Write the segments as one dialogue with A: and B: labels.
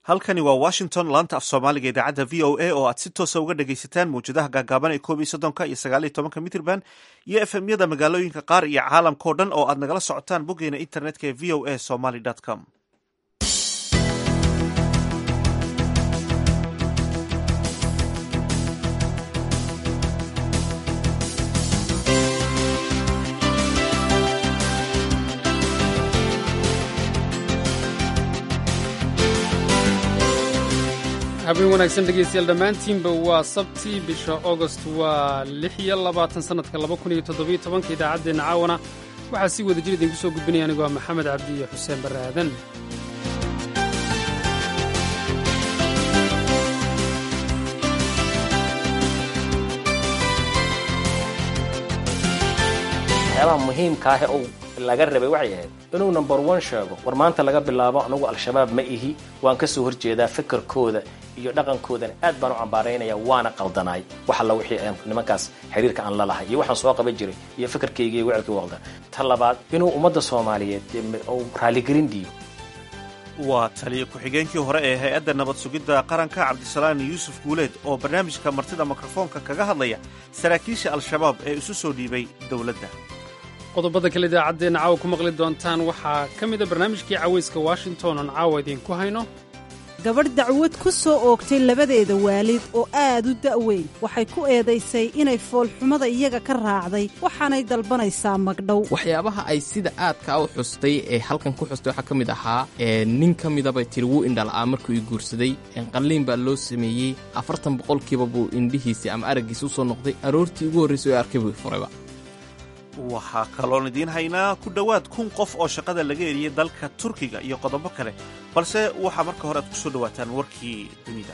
A: halkani waa washington laanta af soomaaliga idaacadda v o a oo aad si toosa uga dhagaysataan mawjadaha gaagaaban ee 11 iyo 19 mitrban iyo efmyada magaalooyinka qaar iyo caalamka o dhan oo aad nagala socotaan boggeena internetka ee v o a somaly com.
B: habeen wanaagsan dhegaystayaal dhammaantiinba waa sabtii bisha augost waa 26 sannadka 2017 idaacaddeenna caawana waxaa sii wada jir idinku soo gudbinaya anigu waa maxamed cabdi iyo xuseen barre aadan.
C: waxyaabaha muhiimka ah oo laga rabay waxay ahayd inuu number 1 sheego war maanta laga bilaabo anagu al-shabaab ma ihi waan ka soo horjeedaa fikirkooda iyo dhaqankoodan aad baan u cambaaraynaya waana qaldanaay wax alla wixii aan nimankaas xiriirka aan la lahay iyo waxaan soo qaban jiray iyo fikirkayga iyo wicilkii waqda talabaad inuu ummadda Soomaaliyeed oo raali gelin diyo.
A: waa taliye ku-xigeenkii hore ee hay-adda nabad sugidda qaranka cabdisalaan yuusuf guuleed oo barnaamijka martida mikrofoonka kaga hadlaya saraakiisha al-shabaab ee isu soo dhiibay dowladda.
B: qodobada kale idaacaddeenna caawa ku maqli doontaan waxaa ka mida barnaamijkii cawayska washington oon caawa idiinku hayno.
D: gabadh dacwad ku soo oogtay labadeeda waalid oo aad u da'weyn waxay ku eedaysay inay foolxumada iyaga ka raacday waxaanay dalbanaysaa magdhow.
E: waxyaabaha ay sida aadka u xustay ee halkan ku xustay waxaa ka mid ahaa nin ka midabay tiri wuu indhala'aa markuu i guursaday qalliin baa loo sameeyey 40% buu indhihiisii ama araggiisi u soo noqday aroortii ugu horraysay oo arkay buu furayba.
A: waxaa kaloon idiin haynaa ku dhowaad 1,000 qof oo shaqada laga eriyey dalka turkiga iyo qodobo kale balse waxaa marka hore aad ku soo dhowaataan warkii dunida.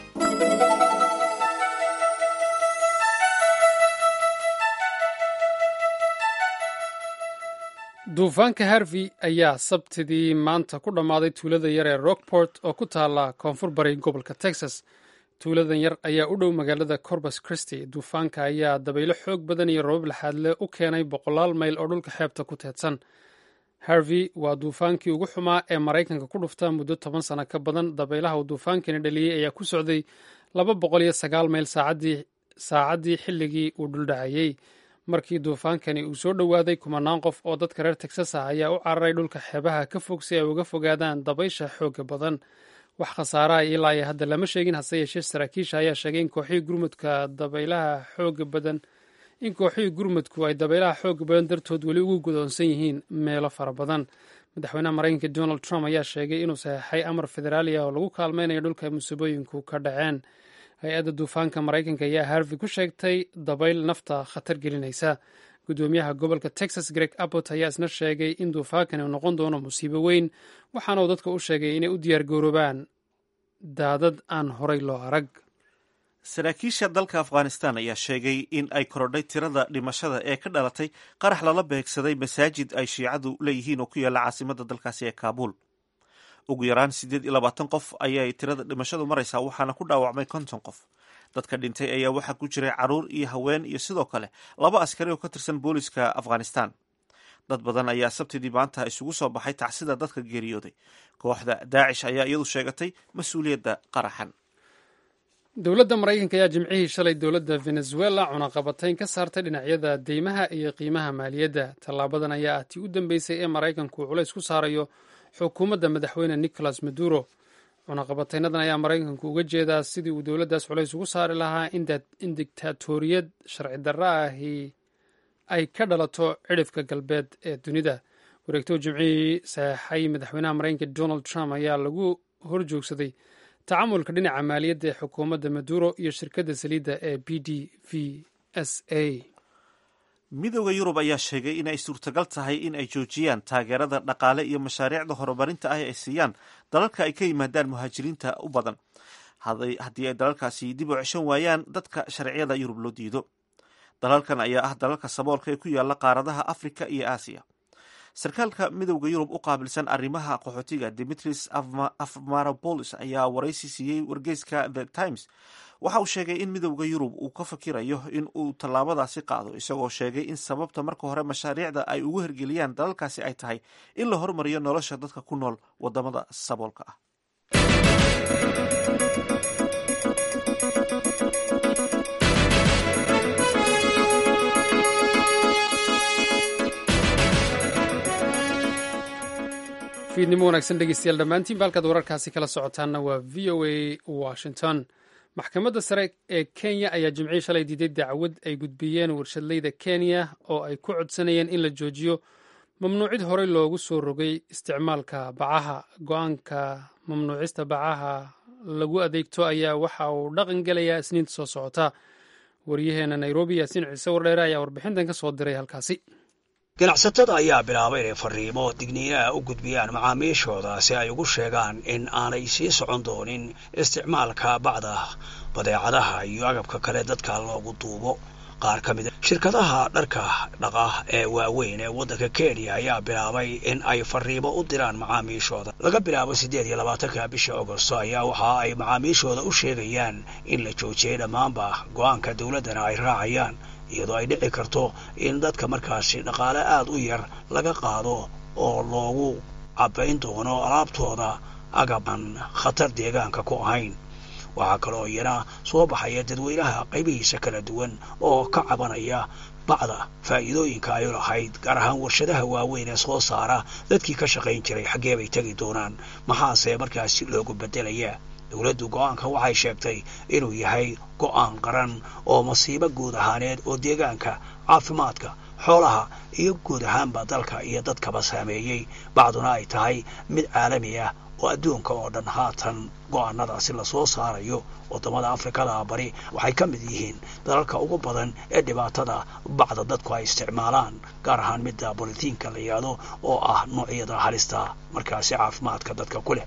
B: duufaanka harvey ayaa sabtidii maanta ku dhammaaday tuulada yar ee rockport oo ku taalla koonfur bari gobolka texas. tuuladan yar ayaa u dhow magaalada Corpus Christi. duufaanka ayaa dabaylo xoog badan iyo roobab laxaadle u keenay 100 mayl oo dhulka xeebta ku teedsan. Harvey waa duufaankii ugu xumaa ee Maraykanka ku dhufta muddo 10 sano ka badan. dabaylaha uu duufaankani dhaliyey ayaa ku socday 209 mayl saacadii xilligii uu dhuldhacayey. markii duufaankani uu soo dhowaaday 10 qof oo dadka reer Texas ah ayaa u cararay dhulka xeebaha ka fog si ay uga fogaadaan dabaysha xoogga badan. wax khasaaraha ilaa iyo hadda lama sheegin, hase yeeshee saraakiisha ayaa sheegay in kooxihii gurmudku ay dabaylaha xooga badan dartood weli ugu godoonsan yihiin meelo fara badan. madaxweynaha maraykanka Donald Trump ayaa sheegay inuu saxeexay amar federaali ah oo lagu kaalmaynayo dhulka ay musiibooyinku ka dhaceen. hay-adda duufaanka maraykanka ayaa Harvey ku sheegtay dabayl nafta khatar gelinaysa. gudoomiyaha gobolka Texas Greg Abbott ayaa isna sheegay in duufaankani uu noqon doono musiibo weyn, waxaana uu dadka u sheegay inay u diyaargaroobaan daadad aan horay loo arag.
A: saraakiisha dalka afghanistan ayaa sheegay in ay korodhay tirada dhimashada ee ka dhalatay qarax lala beegsaday masaajid ay shiicadu leeyihiin oo ku yaalla caasimadda dalkaasi ee kaabuul. ugu yaraan 28 qof ayay tirada dhimashadu maraysaa, waxaana ku dhaawacmay 50 qof. dadka dhintay ayaa waxaa ku jiray caruur iyo haween iyo sidoo kale 2 askari oo ka tirsan booliska afghanistan. dad badan ayaa sabtidii maanta isugu soo baxay tacsida dadka geeriyooday. kooxda daacish ayaa iyadu sheegatay mas-uuliyadda qaraxan.
B: dowladda maraykanka ayaa jimcihii shalay dowladda venezuela cunaqabatayn ka saartay dhinacyada deymaha iyo qiimaha maaliyadda. tallaabadan ayaa ah tii u dambeysay ee maraykanku culays ku saarayo xukuumadda madaxweyne nicolas maduro. cunaqabataynadan ayaa maraykanku uga jeedaa sidii uu dowladdaas culays ugu saari lahaa in diktatoriyad sharci darra ahi ay ka dhalato cidhifka galbeed ee dunida. wareegto jimcihii saxeexay madaxweynaha maraykanka Donald Trump ayaa lagu horjoogsaday tacamulka dhinaca maaliyadda ee xukuumadda Maduro iyo shirkadda saliidda ee PDVSA.
A: midowda yurub ayaa sheegay in ay suurtagal tahay in ay joojiyaan taageerada dhaqaale iyo mashaariicda horumarinta ah ee ay siiyaan dalalka ay ka yimaadaan muhaajiriinta u badan haddii ay dalalkaasi dib u ceshan waayaan dadka sharciyada yurub loo diido. dalalkan ayaa ah dalalka saboolka ee ku yaalla qaaradaha Afrika iyo Aasiya. sarkaalka midowda yurub u qaabilsan arrimaha qaxootiga Dimitris Avramopoulos ayaa waraysi siiyey wargeyska The Times. waxa uu sheegay in midowda yurub uu ka fakirayo in uu tallaabadaasi qaado, isagoo sheegay in sababta marka hore mashaariicda ay ugu hergeliyaan dalalkaasi ay tahay in la hormariyo nolosha dadka ku nool wadamada saboolka ah.
B: fiidnimo wanaagsan dhegeystayaal dhammaantiin baalkaad wararkaasi kala socotaanna waa v o a washington maxkamadda sare ee kenya ayaa jimcihii shalay diiday dacwad ay gudbiyeen warshadleyda kenya oo ay ku codsanayeen in la joojiyo mamnuucid horey loogu soo rogay isticmaalka bacaha go-aanka mamnuucista bacaha lagu adeegto ayaa waxa uu dhaqan gelayaa isniinta soo socota waryaheena nairobi yaasiin ciise wardheere ayaa warbixintan ka soo diray halkaasi
F: ganacsatada ayaa bilaabay inay fariimo digniinaha u gudbiyaan macaamiishooda si ay ugu sheegaan in aanay sii socon doonin isticmaalka bacda badeecadaha iyo agabka kale dadka loogu duubo qaar ka mida shirkadaha dharka dhaqa ee waaweyn ee waddanka kenya ayaa bilaabay in ay fariimo u diraan macaamiishooda laga bilaabo 28 bisha agosto ayaa waxa ay macaamiishooda u sheegayaan in la joojiyay dhammaanba go-aanka dowladdana ay raacayaan iyadoo ay dhici karto in dadka markaasi dhaqaale aad u yar laga qaado oo loogu cabbayn doono alaabtooda agaban khatar deegaanka ku ahayn waxaa kaloo iyana soo baxaya dadweynaha qaybihiisa kala duwan oo ka cabanaya bacda faa'iidooyinka ay lahayd gaar ahaan warshadaha waaweyn ee soo saara dadkii ka shaqayn jiray xaggee bay tegi doonaan maxaase markaasi loogu beddelayaa dowladdu go'aanka waxay sheegtay inuu yahay go'aan qaran oo masiibo guud ahaaneed oo deegaanka caafimaadka xoolaha iyo guud ahaanba dalka iyo dadkaba saameeyey bacduna ay tahay mid caalami ah oo adduunka oo dhan haatan go'aanadaasi la soo saarayo waddamada afrikada bari waxay ka mid yihiin dalalka ugu badan ee dhibaatada bacda dadku ay isticmaalaan gaar ahaan midda bolitiinka la yidhaahdo oo ah noocyada halista markaasi caafimaadka dadka ku leh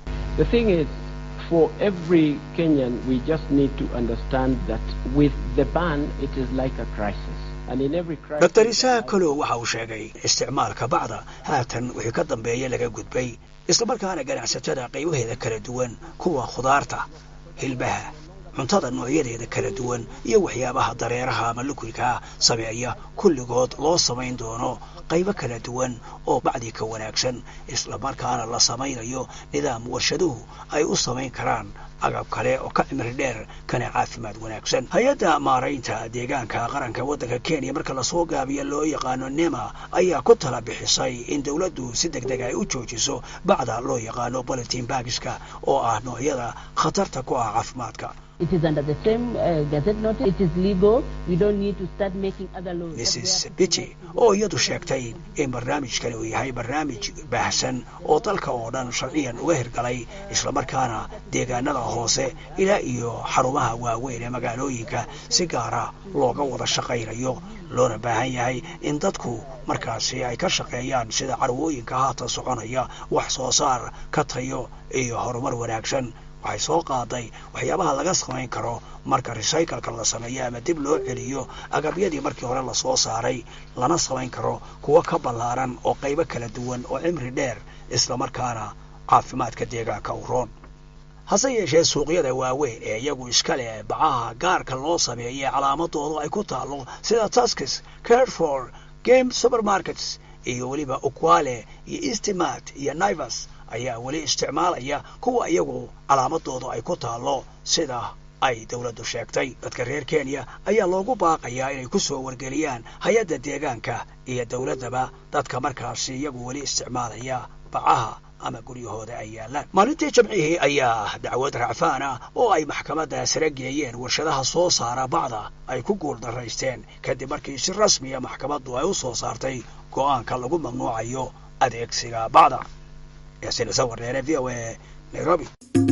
G: For every Kenyan, we just need to understand that with the ban, it is like a crisis. And in every crisis...
F: Dr. Isaac Kolo waxa uu sheegay isticmaalka bacda haatan wixii ka dambeeyay laga gudbay isla markaana ganacsatada qaybaheeda kala duwan kuwa khudaarta hilbaha cuntada noocyadeeda kala duwan iyo waxyaabaha dareeraha ama liquidka sameeya kulligood loo samayn doono qaybo kala duwan oo bacdi ka wanaagsan isla markaana la samaynayo nidaam warshaduhu ay u samayn karaan agab kale oo ka cimri dheer kana caafimaad wanaagsan hay-adda maaraynta deegaanka qaranka waddanka kenya marka lasoo gaabiya loo yaqaano nema ayaa ku tala bixisay in dowladdu si degdeg ay u joojiso bacda loo yaqaano politin bagiska oo ah noocyada khatarta ku ah caafimaadka
H: It is under the same gazette notice. It is legal. We don't need to start making other laws.
F: Mrs. Bichi oo iyadu sheegtay in barnaamijkani uu yahay barnaamij baahsan oo dalka oo dhan sharciyan uga hirgalay isla markaana deegaanada hoose ilaa iyo xarumaha waaweyn ee magaalooyinka si gaara looga wada shaqaynayo loona baahan yahay in dadku markaasi ay ka shaqeeyaan sida carwooyinka haatan soconaya wax soo saar ka tayo iyo horumar wanaagsan waxay soo qaaday waxyaabaha laga samayn karo marka recycle-ka la sameeyo ama dib loo celiyo agabyadii markii hore la soo saaray lana samayn karo kuwa ka ballaaran oo qaybo kala duwan oo cimri dheer isla markaana caafimaadka deegaanka u roon hase yeeshee suuqyada waaweyn ee iyagu iska leh bacaha gaarka loo sameeyey calaamadoodu ay ku taallo sida Tuskys, Carrefour, Game Supermarkets iyo weliba Okwale iyo Eastmart iyo Naivas ayaa weli isticmaalaya kuwa iyagu calaamadoodu ay ku taallo sida ay dowladdu sheegtay dadka reer Kenya ayaa loogu baaqayaa inay ku soo wargeliyaan hay-adda deegaanka iyo dowladdaba dadka markaasi iyagu weli isticmaalaya bacaha ama guryahooda ay yaalaan maalintii jimcihii ayaa dacwad racfaan ah oo ay maxkamadda sare geeyeen warshadaha soo saara bacda ay ku guuldaraysteen kadib markii si rasmiya maxkamaddu ay u soo saartay go'aanka lagu mamnuucayo adeegsiga bacda yaasiin sawarneere v o a nairobi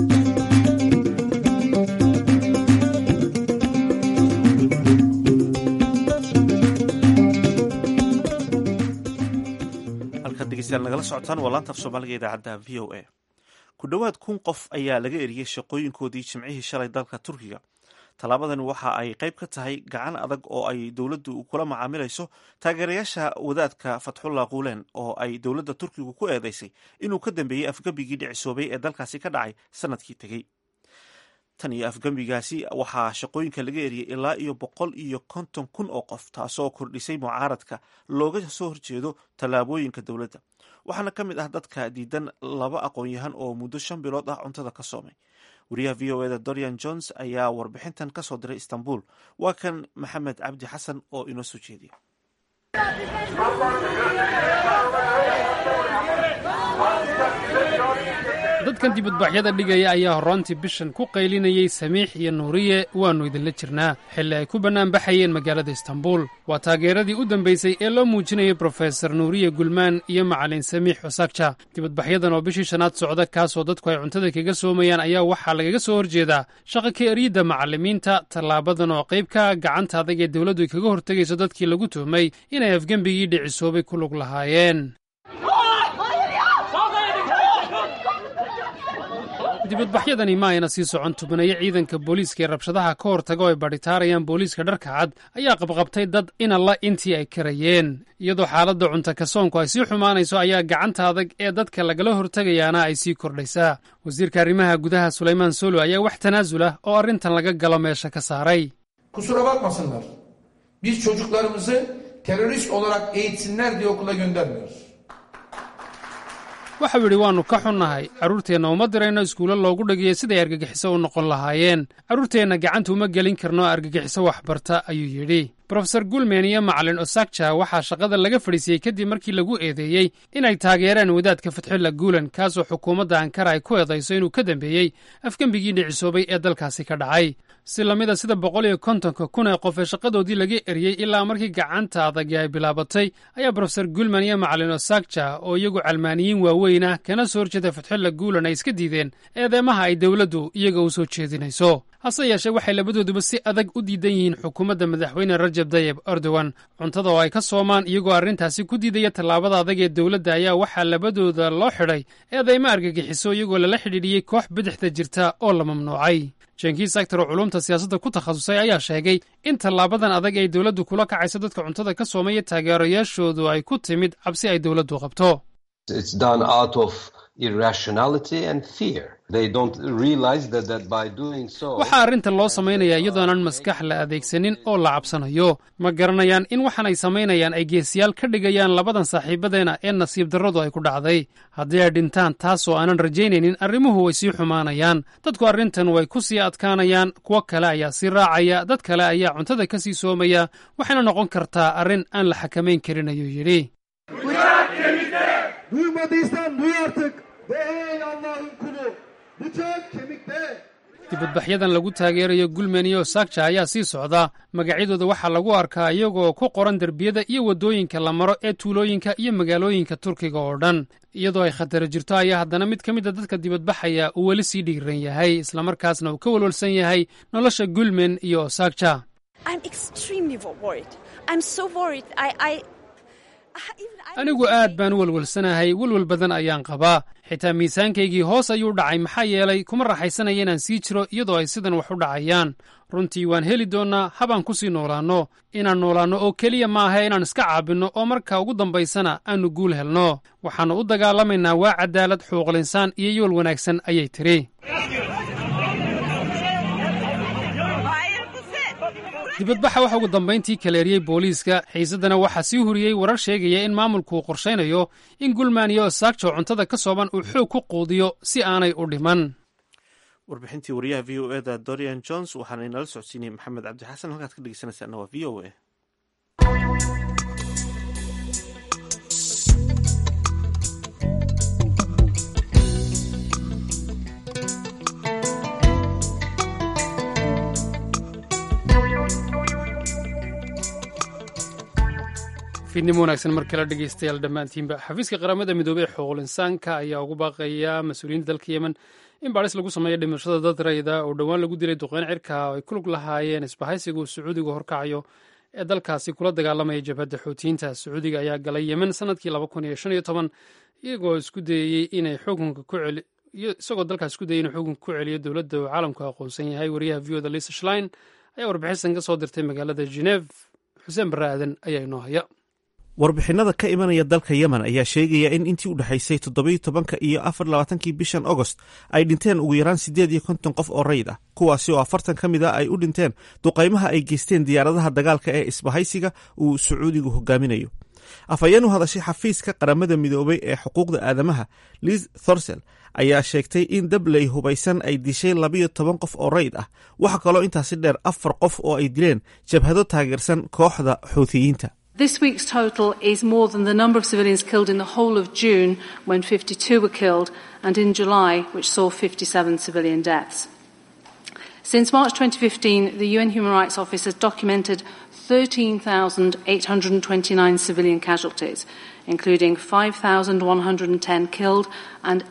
A: nagala socotaan waa laanta af soomaaliga idaacadda v o a ku dhowaad 1,000 qof ayaa laga eriyey shaqooyinkoodii jimcihii shalay dalka turkiga tallaabadani waxa ay qayb ka tahay gacan adag oo ay dowladdu kula macaamilayso taageerayaasha wadaadka fatxullah quulen oo ay dowladda turkigu ku eedeysay inuu ka dambeeyey afgembigii dhicisoobay ee dalkaasi ka dhacay sanadkii tegey tan iyo afgembigaasi waxaa shaqooyinka laga eriyey ilaa iyo 150,000 oo qof taasoo kordhisay mucaaradka looga soo horjeedo tallaabooyinka dowladda waxaana ka mid ah dadka diidan 2 aqoon-yahan oo muddo 5 bilood ah cuntada ka soomay wariyaha v o eda dorian jones ayaa warbixintan ka soo diray istanbul. waa kan maxamed cabdi xasan oo inoo soo jeediya.
B: dadkan dibadbaxyada dhigaya ayaa horraantii bishan ku qaylinayay samiix iyo nuuriye waannu idinla jirnaa xilli ay ku bannaanbaxayeen magaalada istanbul. waa taageeradii u dambaysay ee loo muujinayay brofesor nuuriye gulmaan iyo macalin samiix cusakja. dibadbaxyadan oo bishii shanaad socda kaasoo dadku ay cuntada kaga soomayaan ayaa waxaa lagaga soo horjeedaa shaqa ka eryidda macallimiinta. tallaabadan oo qayb ka gacanta adag ee dawladdu ay kaga hortegayso dadkii lagu tuhmay inay afgembigii dhicisoobay ku lug lahaayeen. dibadbaxyadani ma ayna sii socon. tubanayo ciidanka booliiska ee rabshadaha ka hortaga oo ay badhitaarayaan booliiska dharka cad ayaa qabqabtay dad in alla intii ay karayeen. iyadoo xaaladda cunto kasoonku ay sii xumaanayso ayaa gacanta adag ee dadka lagala hortegayaana ay sii kordhaysaa. wasiirka arrimaha gudaha sulaymaan solo ayaa wax tanaasul ah oo arrintan laga galo meesha ka saaray.
I: Kusura bakmasınlar. Biz çocuklarımızı terörist olarak eğitsinler diye okula göndermiyoruz.
B: waxau yidhi waannu ka xunnahay carruurteenna uma dirayno iskuulo loogu dhagiyo siday argagixiso u noqon lahaayeen. carruurteenna gacanta uma gelin karno argagixiso waxbarta ayuu yidhi. brofesor gulmen iyo macalin osakja waxaa shaqada laga fadhiisiyey kadib markii lagu eedeeyey inay taageereen wadaadka fatxulla guulan kaasoo xukuumadda ankara ay ku eedayso inuu ka dambeeyey afgembigii dhicisoobay ee dalkaasi ka dhacay. si lamida sida 150,000 ee qof ee shaqadoodii laga eriyey ilaa markii gacanta adagi ay bilaabatay ayaa brofesor gulman iyo macalin osakja oo iyagu calmaaniyiin waaweyn ah kana soo horjeeda fatxulla guulan ay iska diideen eedeymaha ay dawladdu iyaga u soo jeedinayso. hase yeeshee waxay labadooduba si adag u diidan yihiin xukuumadda madaxweyne rajab tayyib erdogan. cuntada oo ay ka soomaan iyagoo arrintaasi ku diidaya tallaabada adag ee dawladda ayaa waxaa labadooda loo xidhay eedeymo argagixiso iyagoo lala xidhiidhiyey koox bidixda jirta oo la mamnuucay. jenkiis actor oo culumta siyaasadda ku takhasusay ayaa sheegay in tallaabadan adag ay dawladdu kula kacayso dadka cuntada ka soomaya taageerayaashoodu ay ku timid cabsi ay dawladdu qabto. waxaa arrintan loo samaynayaa iyadoonan maskax la adeegsanin oo la cabsanayo. ma garanayaan in waxan ay samaynayaan ay geesiyaal ka dhigayaan labadan saaxiibadeena ee nasiib darradu ay ku dhacday. haddii ay dhintaan taasoo aanan rajaynaynin arrimuhu way sii xumaanayaan. dadku arrintan way ku sii adkaanayaan. kuwo kale ayaa sii raacaya. dad kale ayaa cuntada ka sii soomaya. waxayna noqon kartaa arrin aan la xakamayn karin ayuu yidhi. dibadbaxyadan lagu taageerayo gulmen iyo osakja ayaa sii socda. magacyadooda waxaa lagu arkaa iyagoo ku qoran derbiyada iyo waddooyinka la maro ee tuulooyinka iyo magaalooyinka turkiga oo dhan. iyadoo ay khataro jirto ayaa haddana mid ka mida dadka dibadbaxaya uu weli sii dhiiran yahay islamarkaasna uu ka walwalsan yahay nolosha gulmen iyo osakja. anigu aad baan u walwalsanahay. welwel badan ayaan qabaa. xitaa miisaankaygii hoos ayuu dhacay. maxaa yeelay kuma raaxaysanaya inaan sii jiro iyadoo ay sidan wax u dhacayaan. runtii waan heli doonnaa habaan ku sii noolaanno. inaan noolaanno oo keliya maaha inaan iska caabinno oo marka ugu dambaysana aannu guul helno. waxaannu u dagaalamaynaa waa cadaalad, xuquuqlinsaan iyo yool wanaagsan ayay tidhi. dibadbaxa waxa ugu dambayntii kaleeriyey booliiska. xiisaddana waxaa sii huriyey warar sheegaya in maamulku uu qorshaynayo in gulman iyo osakja cuntada ka sooban uu xoog ku quudiyo si aanay u dhiman.
A: warbixintii wariyaha v o eda dorian jones waxaana inala socodsiinayay maxamed cabdi xasan. halkaad ka dhegeysanaysaana waa v o a.
B: fiidnimo wanaagsan mar kale dhegeystayaal dhammaantiinba. xafiiska qaramada midoobey ee xuquuqul insaanka ayaa ugu baaqaya mas-uuliyiinta dalka yemen in baadhis lagu sameeyo dhimashada dad rayida oo dhowaan lagu dilay duqeyn cirka oo ay ku lug lahaayeen isbahaysigu sacuudiga horkacayo ee dalkaasi kula dagaalamaya jabhadda xuutiyiinta. sacuudiga ayaa galay yemen sanadkii 2015 iyagoo isku dayey inay xukunka isagoo dalkaas isku dayay inuu xukunka ku celiyo dowladda uu caalamku aqoonsan yahay. wariyaha v o da lisa schlein ayaa warbixinsan ka soo dirtay magaalada geneef. xuseen barre aadan ayaa inoo haya.
A: warbixinada ka imanaya dalka yemen ayaa sheegaya in intii u dhexaysay 17 iyo 24 bishan agost ay dhinteen ugu yaraan 58 qof oo rayid ah, kuwaasi oo 40 ka mid a ay u dhinteen duqaymaha ay geysteen diyaaradaha dagaalka ee isbahaysiga uu sacuudigu hogaaminayo. afhayeen u hadashay xafiiska qaramada midoobay ee xuquuqda aadamaha liz thorsel ayaa sheegtay in dabley hubaysan ay dishay 12 qof oo rayid ah. waxa kaloo intaasi dheer 4 qof oo ay dileen jabhado taageersan kooxda xuuthiyiinta.
J: This week's total is more than the number of civilians killed in the whole of June, when 52 were killed, and in July, which saw 57 civilian deaths. Since March 2015, the UN Human Rights Office has documented 13,829 civilian casualties, including 5,110 killed and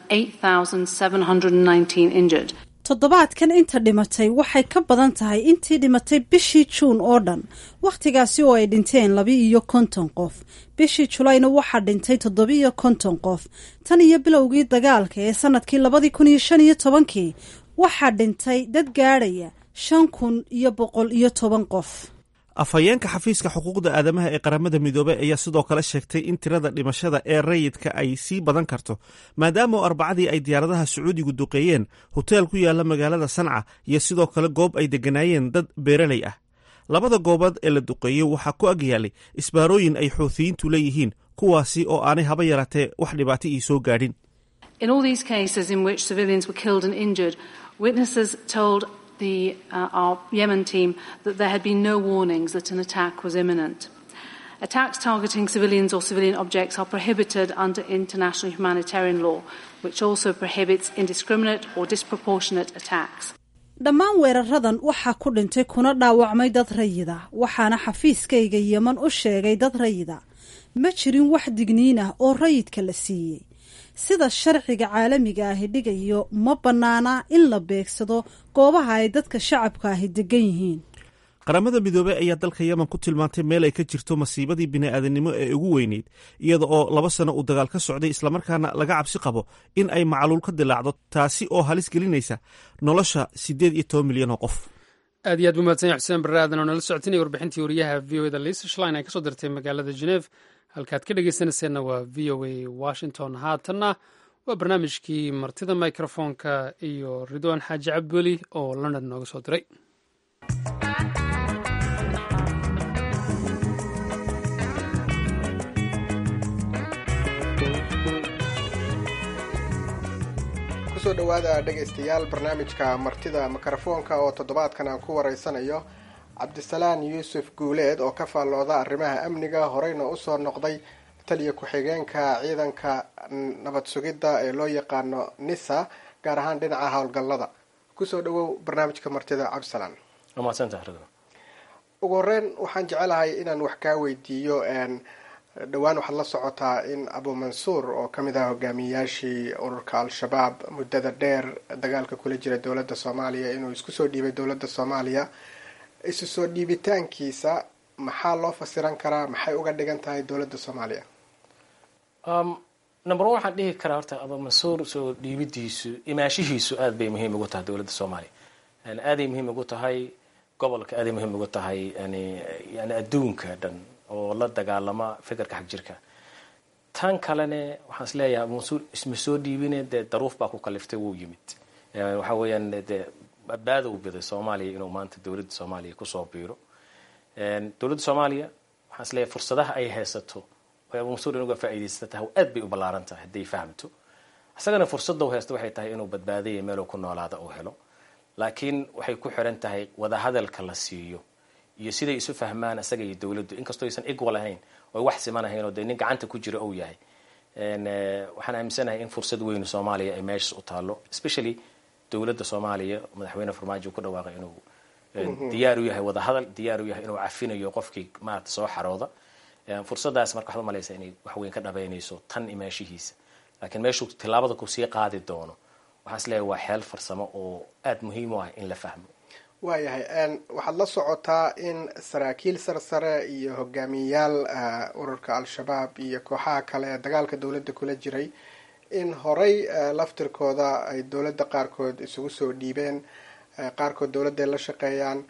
J: 8,719 injured.
D: toddobaadkan inta dhimatay waxay ka badan tahay intii dhimatay bishii juun oo dhan, wakhtigaasi oo ay dhinteen 250 qof. bishii julayna waxaa dhintay 750 qof. tan iyo bilowgii dagaalka ee sanadkii 2015 waxaa dhintay dad gaadhaya 5,110 qof.
A: afhayeenka xafiiska xuquuqda aadamaha ee qaramada midoobey ayaa sidoo kale sheegtay in tirada dhimashada ee rayidka ay sii badan karto maadaama arbacadii ay diyaaradaha sacuudigu duqeeyeen hoteel ku yaala magaalada sanca iyo sidoo kale goob ay degganaayeen dad beeraley ah. labada goobood ee la duqeeyey waxaa ku agyaalay isbaarooyin ay xuuthiyiintu leeyihiin, kuwaasi oo aanay haba yaraatee wax dhibaato ii soo gaadhin.
J: In all these cases in which civilians were killed and injured, witnesses told our Yemen team that there had been no warnings that an attack was imminent. Attacks targeting civilians or civilian objects are prohibited under international humanitarian law, which also prohibits indiscriminate or disproportionate attacks.
D: dhammaan weeraradan waxaa ku dhintay kuna dhaawacmay dad rayida, waxaana xafiiskayga Yemen u sheegay dad rayida. ma jirin wax digniin ah oo rayidka la siiyey. sida sharciga caalamiga ahi dhigayo ma bannaana in la beegsado goobaha ay dadka shacabka ahi degan yihiin.
A: qaramada midoobey ayaa dalka Yemen ku tilmaantay meel ay ka jirto masiibadii bini'aadanimo ee ugu weyneyd, iyada oo 2 sano uu dagaal ka socday islamarkaana laga cabsi qabo in ay macluul ka dilaacdo, taasi oo halis gelinaysa nolosha 18 milyan oo qof.
B: aad iyo aad buu mahadsan yahay xuseen barre aadan oo nala socotinaya warbixintii wariyaha v o da Lisa Schlein ay ka soo dirtay magaalada Geneve. halkaad ka dhegeysanayseena waa v o a Washington. haatanna waa barnaamijkii martida microfonka iyo Ridwaan Xaaji Cabdweli oo London nooga soo diray.
K: kusoo dhawaada dhegaystayaal barnaamijka martida mikrofoonka oo toddobaadkan aan ku wareysanayo cabdisalaan yuusuf guuleed oo ka faallooda arrimaha amniga, horeyna usoo noqday taliya ku-xigeenka ciidanka nabad sugidda ee loo yaqaano nisa, gaar ahaan dhinaca howlgallada. kusoo dhawow barnaamijka martida cabdisalaan. ugu horeyn waxaan jecelahay inaan wax kaa weydiiyo, dhowaan waxaad la socotaa in abu mansuur oo ka mid ah hogaamiyayaashii ururka al-shabaab muddada dheer dagaalka kula jira dowladda soomaaliya inuu isku soo dhiibay dowladda soomaaliya. isu soo dhiibitaankiisa maxaa loo fasiran karaa, maxay uga dhigan tahay dowladda soomaaliya?
C: number one waxaan dhihi karaa horta abu mansuur soo dhiibidiisu imaashihiisu aad bay muhiim ugu tahay dowladda soomaaliya. aaday muhiim ugu tahay gobolka, aaday muhiim ugu tahay yani adduunka dhan oo la dagaalama fikirka xag jirka. tan kalena waxaan is leeyahay abu mansuur isma soo dhiibine dee daruuf baa ku kaliftay, wuu yimid. waxa weeyaan dee badbaado u biday soomaaliya inuu maanta dowladda soomaaliya kusoo biiro. dowladda soomaaliya waxaan is leeyahay fursadaha ay haysato oo abu mansuur inuga faa'iidaysata aad bay u ballaaran tahay hadday fahamto. isagana fursadda uu haysto waxay tahay inuu badbaadaya meel uu ku noolaada uu helo, laakiin waxay ku xiran tahay wadahadalka la siiyo iyo siday isu fahmaan isaga iyo dowladdu, inkastoo aysan equal ahayn oo wax siman ahayn oo dee nin gacanta ku jira uu yahay. waxaan aaminsanahay in fursad weyn soomaaliya ay meeshas u taalo, especially dowladda soomaaliya madaxweyne farmaajo ku dhawaaqay inuu diyaar u yahay wadahadal, diyaar u yahay inuu cafinayo qofkii maarta soo xarooda. fursadaas marka waxaad umalaysaa inay wax weyn ka dhabaynayso tan imaashihiisa, laakiin meeshuu tillaabada ku sii qaadi doono waxaan is leeyahay waa xeel farsamo oo aad muhiim u ah in la fahmo.
K: waayahay, waxaad la socotaa in saraakiil sarsare iyo hogaamiyayaal ururka al-shabaab iyo kooxaha kale ee dagaalka dowladda kula jiray in horey laftirkooda ay dowladda qaarkood isugu soo dhiibeen, qaarkood dowladda ay la shaqeeyaan.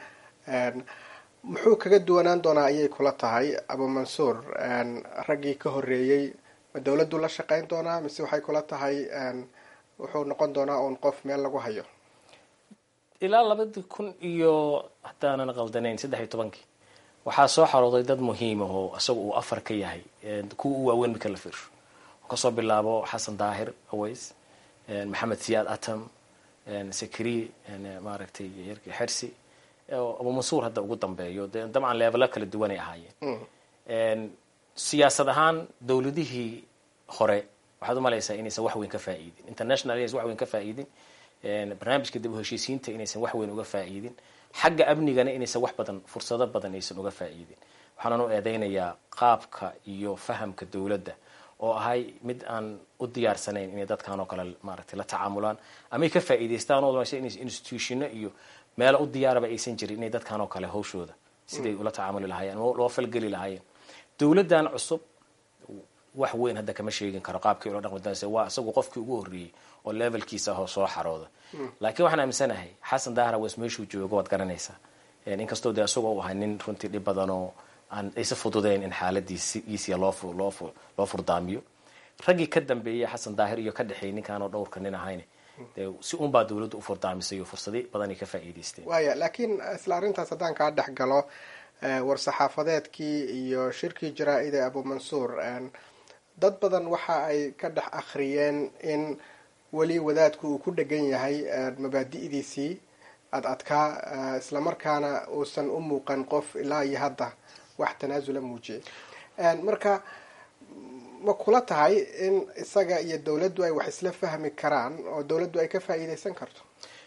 K: muxuu kaga duwanaan doonaa ayay kula tahay abu mansuur raggii ka horeeyey? ma dowladdu la shaqeyn doonaa mise waxay kula tahay wuxuu noqon doonaa uun qof meel lagu hayo?
C: ilaa 2000 iyo haddaanan qaldanayn 13 waxaa soo xarooday dad muhiim ah oo isaga uu afar ka yahay kuwa u waaweyn marka la fiirsho kasoo bilaabo xasan daahir aways maxamed siyaad atam sakri maaragtay yarkii xersi abu mansuur hadda ugu dambeeyo dabcan leevelo kala duwan ay ahaayeen siyaasad ahaan dowladihii hore waxaad u malaysaa inaysan wax weyn ka faa'iidin international inaysan wax weyn ka faa'iidin barnaamijka dib u heshiisiinta inaysan wax weyn uga faa'iidin xagga amnigana inaysan wax badan fursado badan aysan uga faa'iidin waxaan u eedeynayaa qaabka iyo fahamka dowladda oo ahay mid aan u diyaarsanayn inay dadkan oo kale maaragtay la tacaamulaan ama ay ka faa'iidaystaan oo inay institutiono iyo meelo u diyaaraba aysan jirin inay dadkan oo kale hawshooda siday ula tacaamuli lahaayeen oo loo falgeli lahaayeen dowladdan cusub wax weyn hadda kama sheegin karo qaabkii ula dhaqmi doonaysa waa isagu qofkii ugu horreeyey oo levelkiisa hoo soo xarooda laakiin waxaan aaminsanahay xasan daahir aways meeshuu joogo waad garanaysaa inkastoo dee isagoo u ahay nin runtii dhib badan oo aan aysa fududeyn in xaaladiisiya loo furdaamiyo raggii ka dambeeyey xasan daahir iyo ka dhexeeyey ninkaanoo dhowrka nin ahayn dee si unbaa dowladdu u furdaamisay oo fursado badanay ka faa'iidaysteen
K: waaya laakiin isla arrintaas haddaan kaa dhex galo war-saxaafadeedkii iyo shirkii jaraa-ida abu mansuur dad badan waxa ay ka dhex akhriyeen in weli wadaadku uu ku dhegan yahay mabaadi'diisii adadkaa islamarkaana uusan u muuqan qof ilaa iyo hadda wax tanaasula muujiyay marka ma kula tahay in isaga iyo dowladdu ay wax isla fahmi karaan oo dowladdu ay ka faa'iidaysan karto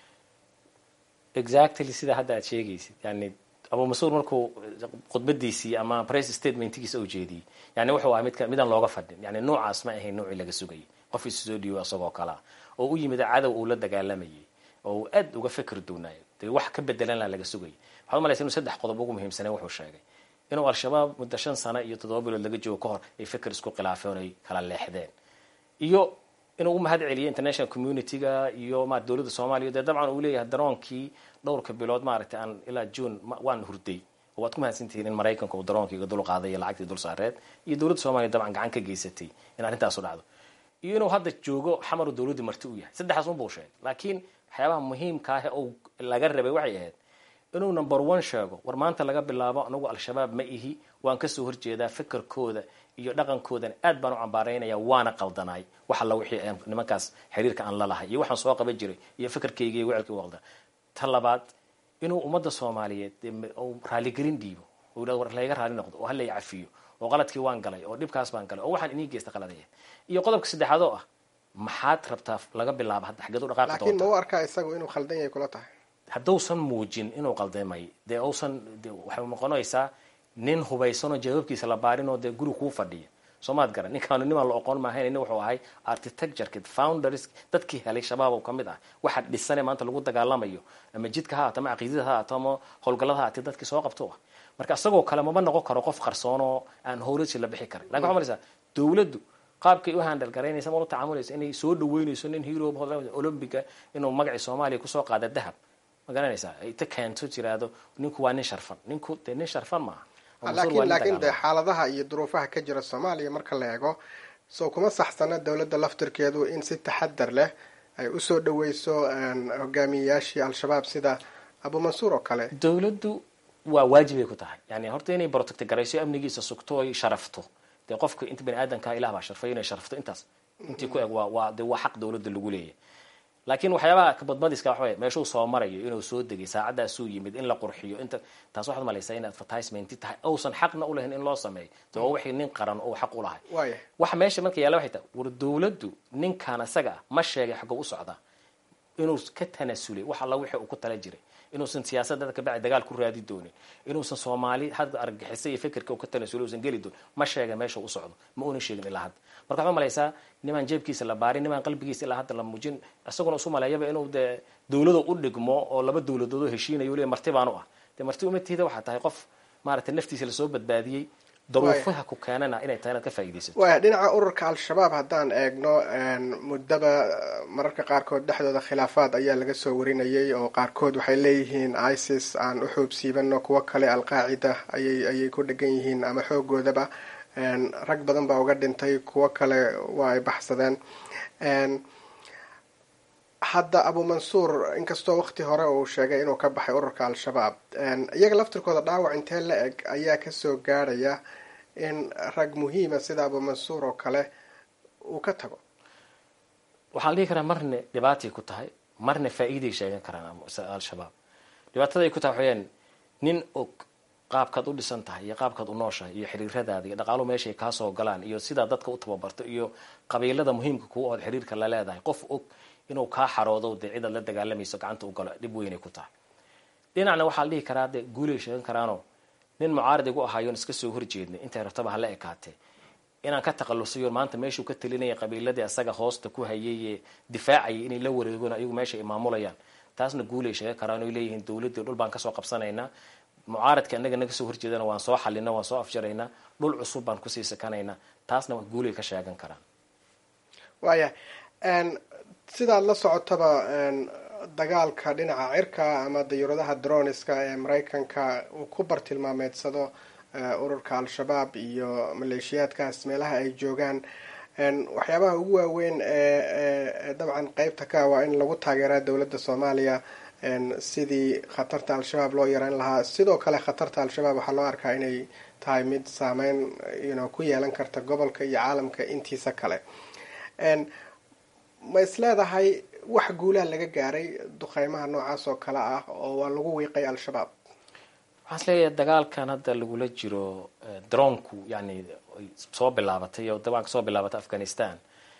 C: exactly sida hadda aad sheegaysid yani abu mansuur markuu khudbadiisii ama press statementkiisa u jeediyey yani wuxuu ahaa midaan looga fadhin yani noocaas ma ahayn noocii laga sugayay qof isu soo dhiibo isagoo kalea oo u yimid cadow uu la dagaalamayay oo uu aad uga fikri doonaayo dee wax ka bedelan laga sugayay waxaad umalaysa inuu 3 qodob ugu muhiimsanay wuxuu sheegay inuu al-shabaab muddo 5 sano iyo 7 bilood laga joogo ka hor ay fikir isku khilaafeen ay kala leexdeen iyo inuu u mahad celiyo international community-ga iyo ma dowladda Soomaaliya dee dabcan uu leeyahay daroonkii dhowrka bilood maaragtay aan ilaa June waan hurday oo waad ku mahadsantihiin in Mareykanka uu daroonkii dul qaaday lacagtii dul saareed iyo dowladda Soomaaliya dabcan gacan ka geysatay in arrintaas u dhacdo iyo inuu hadda joogo xamaru dowladda marti u yahay saddexaas un buu sheegay laakiin waxyaabaha muhiimka ah oo laga rabay waxay ahayd inuu number 1 sheego war maanta laga bilaabo anagu al-shabaab ma ihi waan ka soo horjeedaa fikirkooda iyo dhaqankoodan aad baan u cambaaraynaya waana qaldanay waxa la wixii nimankaas xiriirka aan la lahay iyo waxaan soo qaban jiray iyo fikirkayga iyo wicilkii waqda talabaad inuu ummadda Soomaaliyeed oo raali gelin dhiibo oo war laga raali noqdo oo hal la yafiyo oo qaladkii waan galay oo dhibkaas baan galay oo waxaan inii geystay qaladaya iyo qodobka saddexaad oo ah maxaad rabtaa laga bilaabo hadda xageed u dhaqaaqi doonto
K: laakiin ma arkaa isagu inuu khaldan yahay kula tahay
C: haddausan muujin inuu qaldamay dee uusan waxay noqonaysaa nin hubaysanoo jawaabkiisa la baarinoo dee guri kuu fadhiya soomaad garan ninkaanu nimaan la oqoon maahayn nin wuxuu ahay architecture founders dadkii helay shabaab oo kamid ah waxa dhisane maanta lagu dagaalamayo ama jidka ha ama aqoonsiga ha ama howlgallada ha dadkii soo qabto marka asagoo kale ma noqon karo qof qarsoon oo aan howladiisa la bixi karin laakiin waxa maraysa dawladdu qaabkay u handle gareynaysa ma la tacaamulaysa inay soo dhaweynayso nin hero olympiga inuu magaci Soomaaliya ku soo qaada dahab ma garanaysaa ay ta keento jiraado ninku waa nin sharfan ninku nin sharfan ma
K: laakiin de xaaladaha iyo duruufaha ka jira Soomaaliya marka la eego soo kuma saxsana dawladda laftirkeedu in si taxadar leh ay u soo dhaweyso hogaamiyayaashii al-shabaab sida Abu Mansuur oo kale
C: dawladdu waa waajib ay ku tahay yani horta inay protect garayso amnigiisa sugto ay sharafto de qofka inta bani aadanka ilaah baa sharfay inay sharafto intaas intii ku eeg waa xaq dawladda lagu leeyahay laakiin waxyaabaha ka badbadiska waxa weeye meeshuu soo marayo inuu soo degay saacadaas uu yimid in la qurxiyo inta taas waxaad malaysaa in advertisement tahay uusan xaqna u lahayn in loo sameeyo oo wixii nin qaran oo xaq u lahay waxa meesha markay yaala waxay tahay war dawladdu ninkan asaga ma sheegay xaq u socda inuu ka tanasulay waxa la wixii uu ku tala jiray inuusan siyaasadda ka bacay dagaal ku raadi doonin inuusan Soomaali hadda argagixisay fikirka uu ka tanasulay uusan gali doon ma sheegay meesha uu socdo ma uuna sheegin ilaa hadda marka waxa malaysaa niman jeebkiisa la baarin niman qalbigiisa ilaa hadda la muujin asaguna Soomaaliya inuu dawladda u dhigmo oo laba dawladood oo heshiinayo leeyahay martibaan u ah marti umatiida waxa tahay qof maaragtay naftiisa la soo badbaadiyay daruufaha ku keenana inay tahay ka faa'iideysato
K: waa dhinaca ururka al-shabaab haddaan eegno muddaba mararka qaarkood dhexdooda khilaafaad ayaa laga soo warinayay oo qaarkood waxay leeyihiin ISIS aan u xoobsiibano kuwa kale al-qaacida ayay ku dhagan yihiin ama xoogoodaba rag badan baa uga dhintay kuwa kale waa ay baxsadeen hadda abu mansuur inkastoo waqti hore uu sheegay inuu ka baxay ururka al-shabaab iyaga laftirkooda dhaawac intee la eg ayaa kasoo gaarhaya in rag muhiima sida abu mansuur oo kale uu ka tago?
C: waxaan dhihi karaa marna dhibaatay ku tahay, marna faa'iiday sheegan karaan al-shabaab. dhibaatada ay ku tahay waxaweyaan nin og qaabkaad u dhisan tahay iyo qaabkaad u nooshahay iyo xiriiradaada iyo dhaqaalo meeshay kaa soo galaan iyo sidaa dadka u tababarto iyo qabiilada muhiimka kuu ood xiriirka la leedahay, qof og inuu kaa xaroodo dee cidaad la dagaalamayso gacanta u galo dhib weynay ku tahay. dhinacna waxaa la dhihi karaa dee guulay sheegan karaanoo nin mucaarad igu ahaayoon iska soo horjeednay intay rabtaba hala ekaatee inaan ka takhalusayo maanta meeshuu ka talinaya qabiiladii asaga hoosta ku hayay ee difaacayay inay la wareegoon ayagu meesha ay maamulayaan, taasna guulay sheegan karaan oy leeyihiin dowladdii dhul baan kasoo qabsanaynaa, mucaaradka inaga naga soo horjeedana waan soo xalina, waan soo afjaraynaa, dhul cusub baan kusii sakanaynaa, taasna guulay ka sheegan karaan.
K: waaya sidaad la socotaba dagaalka dhinaca cirka ama dayuuradaha droniska ee maraykanka uu ku bartilmaameedsado ururka al-shabaab iyo maleeshiyaadkaas meelaha ay joogaan, waxyaabaha ugu waaweyn ee dabcan qeybta ka waa in lagu taageeraa dowladda soomaaliya sidii khatarta al-shabaab loo yareyn lahaa. sidoo kale khatarta al-shabaab waxaa loo arkaa inay tahay mid saameyn ku yeelan karta gobolka iyo caalamka intiisa kale. ma isleedahay wax guulaha laga gaaray duqeymaha noocaas oo kale ah oo waa lagu wiiqay al-shabaab?
C: waxaan isleeyahay dagaalkan hadda lagula jiro dronku yani soo bilaabatay oo dabcan kasoo bilaabatay afghanistan,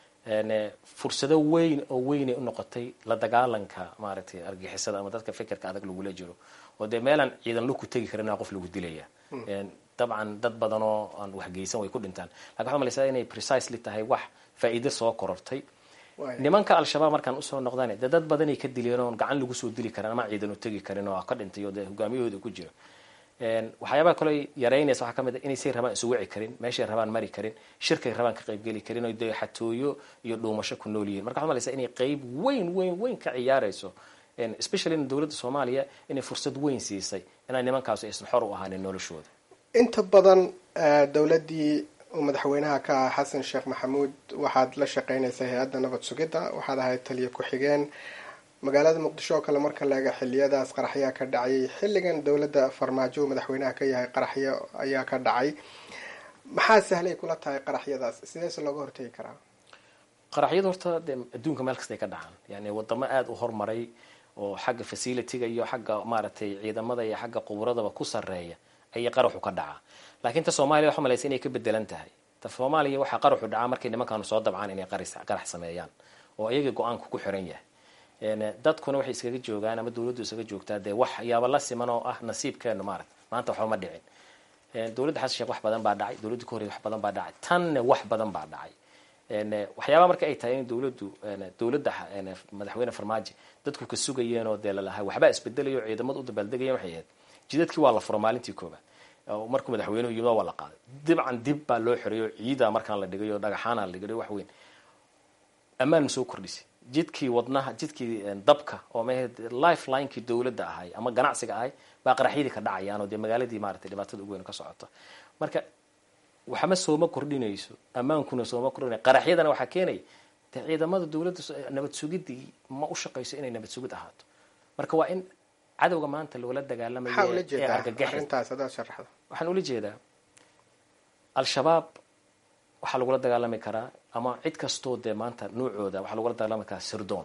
C: fursado weyn oo weynay u noqotay la dagaalanka maaragtay argixisada ama dadka fikirka adag lagula jiro oo dee meelaan ciidan laku tegi karin qof lagu dilaya. dabcan dad badan oo aan waxgeysan way ku dhintaan, lakin waxaa malaysaa inay precisely tahay wax faa'iido soo korortay. nimanka al-shabaab markaan usoo noqdaan dee dad badanay ka dileen oon gacan lagu soo dili karin ama ciidan u tegi karin oo ka dhintay oo dee hogaamiyahooda ku jiro. waxyaabaha kale yaraynaysa waxaa kamid a inaysay rabaan isu wici karin, meeshay rabaan mari karin, shirkay rabaan ka qaybgeli karin oo dee xatooyo iyo dhuumasho ku nool yihiin. marka waxaa malaysaa inay qeyb weyn ka ciyaarayso, especially in dowladda soomaaliya inay fursad weyn siisay inay nimankaas aysan xor u ahaanin noloshooda.
K: inta badan dowladdii uu madaxweynaha ka ah xasan sheekh maxamuud waxaad la shaqeynaysaa hay-adda nabad sugidda, waxaad ahayd taliyo ku-xigeen. magaalada muqdisho oo kale marka la eega xiliyadaas qaraxyaa ka dhacayay, xilligan dowladda farmaajo madaxweynaha ka yahay qaraxyo ayaa ka dhacay. maxaa sahlay kula tahay qaraxyadaas, sideese looga hortegi karaa?
C: qaraxyada horta dee adduunka meel kasta ay ka dhacaan, yani wadamo aada u hormaray oo xagga facilityga iyo xagga maaragtay ciidamada iyo xagga quburadaba ku sareeya ayay qaraxu ka dhacaa. laakiin ta soomaaliya waxaa malaysa inay ka bedelan tahay. ta soomaaliya waxaa qaraxu dhacaa markay nimankaanu soo dabcaan inay qarax sameeyaan oo ayaga go-aanku ku xiran yahay. dadkuna waxay iskaga joogaan ama dowladdu iskaga joogtaa dee waxyaaba la siman oo ah nasiibkeenu maaragta maanta waxba ma dhicin. dowladda xasan sheekh wax badan baa dhacay, dowladda ka horreysay wax badan baa dhacay, tanna wax badan baa dhacay. waxyaaba marka ay tahay in dowladda madaxweyne farmaajo dadku ka sugayeen oo dee lalahay waxbaa isbedelayo ciidamada u dabaaldegayeen waxay ahayd jidadkii waa la furo maalintii koobaad markuu madaxweynuhu yimid waa la qaaday, dibcan dib baa loo xirayo ciida markaan la dhigayo dhagaxaana la dhigayo wax weyn ammaan soo kordhisay. jidkii wadnaha jidkii dabka oo lifelinekii dowladda ahay ama ganacsiga ahay baa qaraxyadii ka dhacayaan oo dee magaaladii maaragtay dhibaatada ugu weyn ka socoto. marka waxama sooma kordhinayso, ammaankuna sooma kordhinay, qaraxyadana waxaa keenaya dee ciidamada dowladda nabad sugidii ma u shaqayso inay nabad sugid ahaato. marka waa in cadowga maanta loola dagaalamayo ee argagaxinta. waxaan ula jeedaa al-shabaab waxaa lagula dagaalami karaa ama cid kastoo dee maanta nuucooda waxaa lagula dagaalami karaa sirdoon.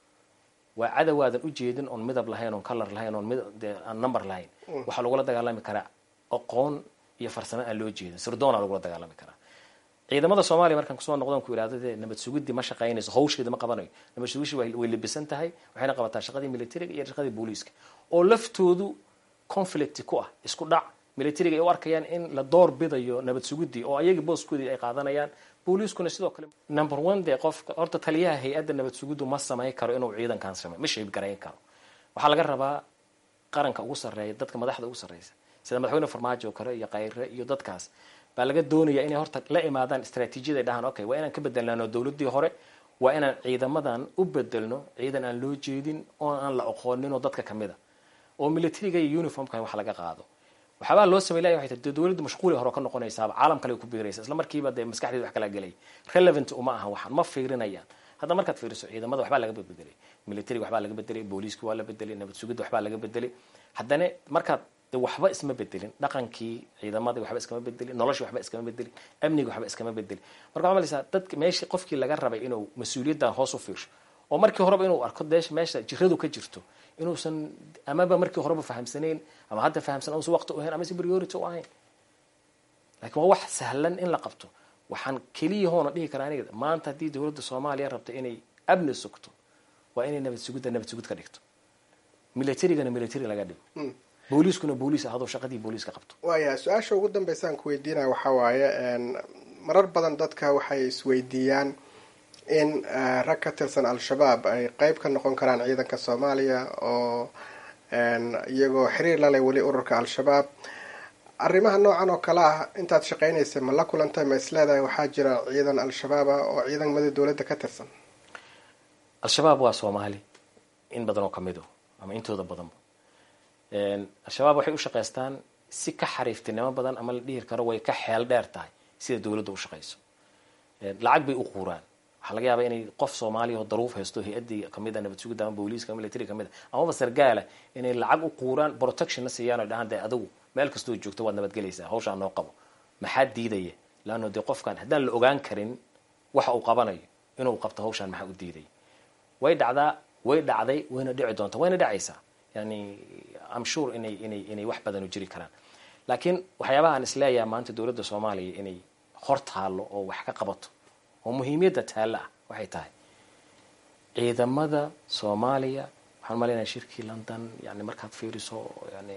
C: waa cadowaadan ujeedin oon midab lahayn oon color lahayn oon aan number lahayn, waxaa lagula dagaalami karaa aqoon iyo farsamo aan loo jeedin, sirdoona lagula dagaalami karaa. ciidamada soomaaliya markaan kusoo noqdon ku ihahdo dee nabad sugidii ma shaqaynayso, hawsheeda ma qabanayo. nabad sugidii way libisan tahay, waxayna qabataa shaqadii militariga iyo shaqadii booliiska oo laftoodu conflict ku ah, isku dhac. militariga ay u arkayaan in la door bidayo nabad sugidii oo ayaga booskoodii ay qaadanayaan, booliiskuna sidoo kale. number one dee qofka horta taliyaha hay-adda nabad sugiddu ma samayn karo inuu ciidankan sameeyo, ma shayb garayn karo. waxaa laga rabaa qaranka ugu sarreeya, dadka madaxda ugu sarreysa sida madaxweyne farmaajo oo kale iyo Khayre iyo dadkaas baa laga doonaya inay horta la imaadaan istaraatiijiyad ay dhahaan okay waa inaan ka bedelnaano dowladii hore, waa inaan ciidamadan u bedelno ciidan aan loo jeedin oo aan la aqoonin oo dadka kamid ah oo militariga iyo uniformka wax laga qaado. waxaabaa loo sameeyay waxay tahay dowladdu mashquul hore ka noqonaysaa caalam kale ku biiraysa isla markiiba dee maskaxdeeda wax kala galay relevant uma aha waxaan ma fiirinayaan hadda markaad fiiriso ciidamada waxbaa laga bedelay, militariga waxbaa laga bedelay, booliiska waa la bedelay, nabad sugidda waxbaa laga bedelay. haddana markaad de waxba isma bedelin, dhaqankii ciidamada waxba iskama bedelin, nolosha waxba iskama bedelin, amniga waxba iskama bedelin. marka waxaa malaysaa dadka meeshii qofkii laga rabay inuu mas-uuliyaddan hoos u fiirsho oo markii horeba inuu arko meesha jiradu ka jirto inuusan amaba markii horeba fahamsanayn ama hadda fahamsan uusan waqti u ahayn ama si priority u ahayn. laakiin waa wax sahlan in la qabto. waxaan keliya hoona dhihi karaa aniga maanta haddii dowladda Soomaaliya rabto inay amni sugto waa inay nabad sugid ka dhigto, militarigana military laga dhigo, booliiskuna booliis ahado shaqadii booliiska qabto.
K: waaya su-aasha ugu dambeysaan ku weydiinaya waxaa waaye marar badan dadka waxay isweydiiyaan in rag ka tirsan al-shabaab ay qayb ka noqon karaan ciidanka Soomaaliya oo iyagoo xiriir la leh weli ururka al-shabaab. arrimaha noocan oo kale ah intaad shaqaynaysa ma la kulantay ma isleedahay waxaa jira ciidan al-shabaab oo ciidamada dowladda ka tirsan?
C: al-shabaab waa Soomaali in badan oo kamid ah ama intooda badanba. al-shabaab waxay u shaqeystaan si ka xariiftinimo badan ama la dhihi karo way ka xeel dheer tahay sida dowladda u shaqeyso. lacag bay u quuraan. waxaa laga yaabaa inay qof Soomaali oo daruuf haysto hay-adii kamid ah nabad sugidda ama booliiska ama military kamid ah amaba sargaala inay lacag u quuraan protection siiyaan oo dhahan adigu meel kastoo joogto waad nabadgelaysaa hawshaan noo qabo. maxaa diidaya laano de qofkan haddaan la ogaan karin waxa uu qabanayo inuu qabto hawshaan maxaa u diidaya? way dhacday wayna dhici doontaa wayna dhacaysaa. yani I'm sure inay wax badan u jiri karaan. laakiin waxyaabaha aan isleeyahay maanta dowladda Soomaaliya inay hor taalo oo wax ka qabato oo muhiimiyadda taala ah waxay tahay ciidamada Soomaaliya. waxaan maleynayaa shirkii London yani markaad fiiriso yani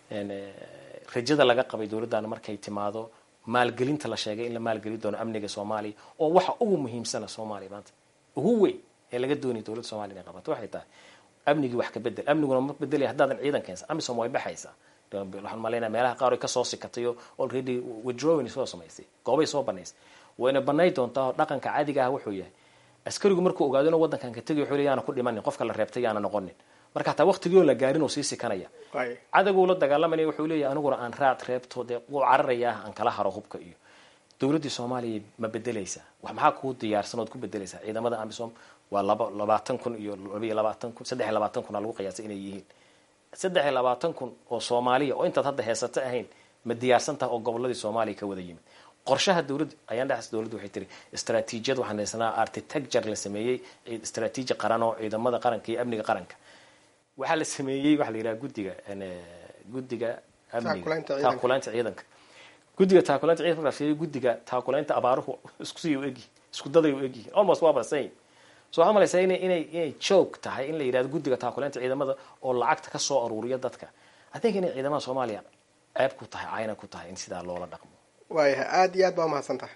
C: rajada laga qabay dowladdan markay timaado maalgelinta la sheegay in la maalgelin doono amniga Soomaaliya oo waxa ugu muhiimsan Soomaaliya maanta ugu weyn ee laga doonay dowladda Soomaaliya inay qabato waxay tahay amnigi wax ka bedel. amniguna ma bedelay haddaadan ciidan keensan amisom way baxaysaa. waxaan maleynayaa meelaha qaar ay ka soo sikatayo already withdrawing soo samaysay goobay soo banaysay wayna banay doontaa. dhaqanka caadiga ah wuxuu yahay askarigu markuu ogaado inuu wadankan ka tagay wuxuu leeyahay ku dhimanin qofka la reebtay yaana noqonin. marka taa waqtigii la gaarin oo sii sikanaya cadawgu la dagaalamay wuxuu leeyahay aniguna aan raad reebto de uu cararaya aan kala haro hubka iyo dowladda Soomaaliya ma bedelaysaa. wax maxaa ku diyaarsan oo ku bedelaysaa? ciidamada amisom waa 20,000 iyo 23,000 lagu qiyaasay inay yihiin 23,000 oo Soomaaliya oo intaad hadda heesata ahayn ma diyaarsan tahay oo goboladii Soomaaliya ka wada yimid. qorshaha dowladda ayaan dhaxas dowladda waxay tiri istaraatiijiyad waxaan haysanaa architecture la sameeyay istaraatiiji qaran oo ciidamada qaranka iyo amniga qaranka waxaa la sameeyay waxa la yiraahdaa guddiga amniga taakulaynta ciidanka. guddiga taakulaynta ciidanka rafiyay guddiga taakulaynta abaaruhu isku sii u egi isku daday u egi almost waa basay. soo amalaysa inay joog tahay in la yiraahdo guddiga taakulaynta ciidamada oo lacagta ka soo aruuriya dadka. I think inay ciidamada Soomaaliya ceeb ku tahay ayna ku tahay in sidaa loola dhaqmo. waayahay aad iyo aad baa mahadsan tahay.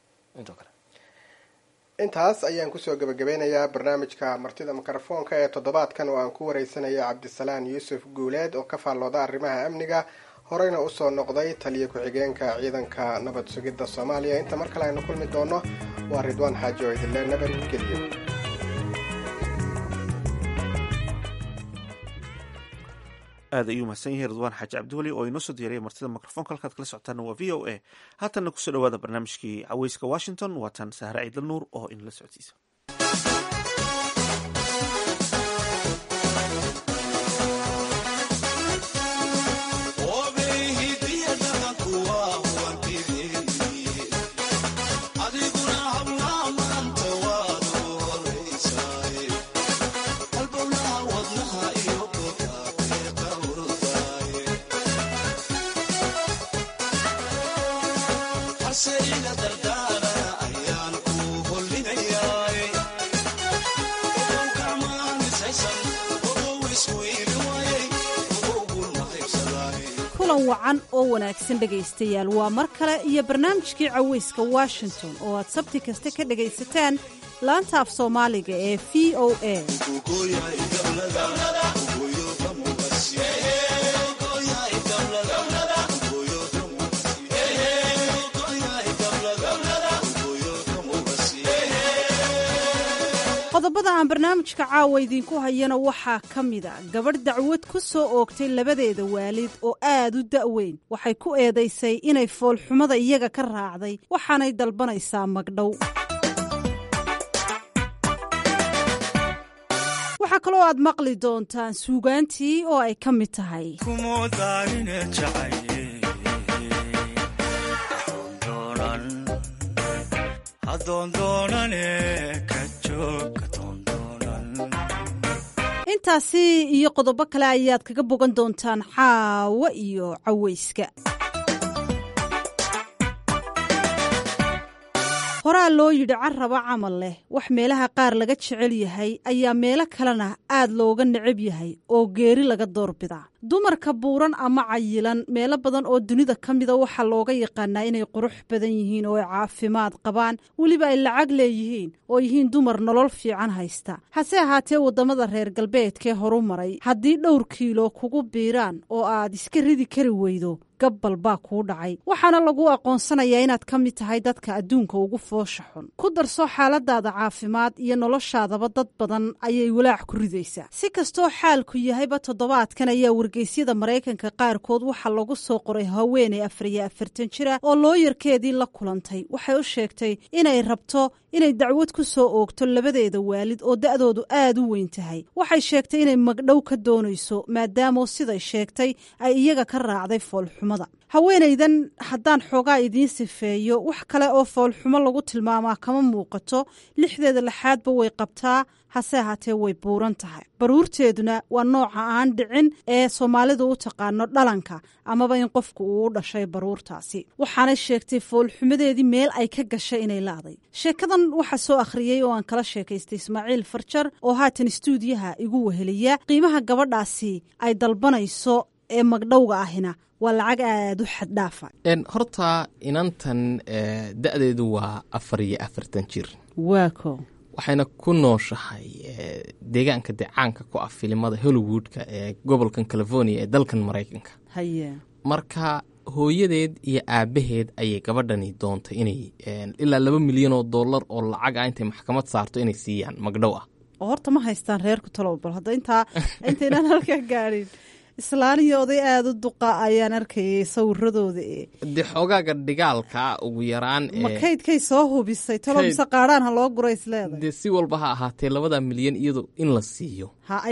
C: intaas ayaan kusoo gabagabeynayaa barnaamijka martida mikrofoonka ee toddobaadkan oo aan ku wareysanaya Cabdisalaan Yuusuf Guuleed oo ka faallooda arrimaha amniga horeyna usoo noqday taliye ku-xigeenka ciidanka nabad sugidda Soomaaliya. inta mar kale aynu kulmi doono waa Ridwaan Xaaji oo idin nabadgeliyo.
A: aad ayuu mahadsan yahay Ridwaan Xaaji Cabdiweli oo inoo soo diyaariyay martida mikrofoonka. halkaad kala socotaan waa VOA. haatanna kusoo dhawaada barnaamijkii caweyska Washington. waa tan Sahra Ciidal Nuur oo in la socodsiisa.
D: wacan oo wanaagsan dhegaystayaal waa mar kale iyo barnaamijkii caweyska Washington oo aad sabti kasta ka dhagaysataan laanta af Soomaaliga ee VOA. qodobada aan barnaamijka caawa idinku hayana waxaa ka mida gabadh dacwad ku soo oogtay labadeeda waalid oo aad u da'weyn. waxay ku eedaysay inay foolxumada iyaga ka raacday waxaanay dalbanaysaa magdhow. waxaa kaloo aad maqli doontaan suugaantii oo ay ka mid tahay intaasi iyo qodobo kale ayaad kaga bogan doontaan caawa iyo cawayska. horaa loo yidhi carraba camal leh wax meelaha qaar laga jecel yahay ayaa meelo kalena aad looga necab yahay oo geeri laga doorbidaa. dumarka buuran ama cayilan meelo badan oo dunida ka mida waxaa looga yaqaanaa inay qurux badan yihiin oo ay caafimaad qabaan, weliba ay lacag leeyihiin oo yihiin dumar nolol fiican haysta. hase ahaatee waddamada reer galbeedkee horu maray haddii dhowr kiilo kugu biiraan oo aad iska ridi kari weydo gabbal baa kuu dhacay, waxaana lagu aqoonsanayaa inaad ka mid tahay dadka adduunka ugu foosha xun. ku darso xaaladaada caafimaad iyo noloshaadaba dad badan ayay walaac ku ridaysaa. si kastoo xaalku yahayba toddobaadkan ayaa wargeysyada Maraykanka qaarkood waxaa lagu soo qoray haweeney 44 jira oo looyarkeedii la kulantay. waxay u sheegtay inay rabto inay dacwad ku soo oogto labadeeda waalid oo da'doodu aad u weyn tahay. waxay sheegtay inay magdhow ka doonayso maadaama siday sheegtay ay iyaga ka raacday foolxumada. haweenaydan haddaan xoogaa idiin sifeeyo wax kale oo foolxumo lagu tilmaamaa kama muuqato. lixdeeda lixaadba way qabtaa, hase ahaatee way buuran tahay. baruurteeduna waa nooca aan dhicin ee Soomaalidu u taqaano dhalanka amaba in qofku uu u dhashay baruurtaasi. waxaanay sheegtay foolxumadeedii meel ay ka gashay inay laaday. sheekadan waxaa soo akhriyey oo aan kala sheekaystay Ismaaciil Farjar oo haatan istuudiyaha igu weheliya. qiimaha gabadhaasi ay dalbanayso ee magdhowga ahina waa lacag aad u xad dhaafa.
E: horta inantan da'deedu waa 44 jir.
D: waako
E: waxayna ku nooshahay deegaanka deecaanka ku ah filimada Hollywoodka ee gobolkan California ee dalkan Maraykanka.
D: haye
E: marka hooyadeed iyo aabaheed ayay gabadhani doontay inay ilaa $2 milyan oo lacag ah intay maxkamad saarto inay siiyaan magdhow ah.
D: oo horta ma haystaan reerku talow bal hadda intaynaan halka gaadhin islaaniyo oday aad u duqa ayaan arkayay sawiradooda
E: dee xoogaaga dhigaalka ugu yaraan
D: makaydkay soo hubisay talo mise qaadhaan ha loo guray isleedahay
E: dee si walba ha ahaatee $2 milyan iyadu in la siiyo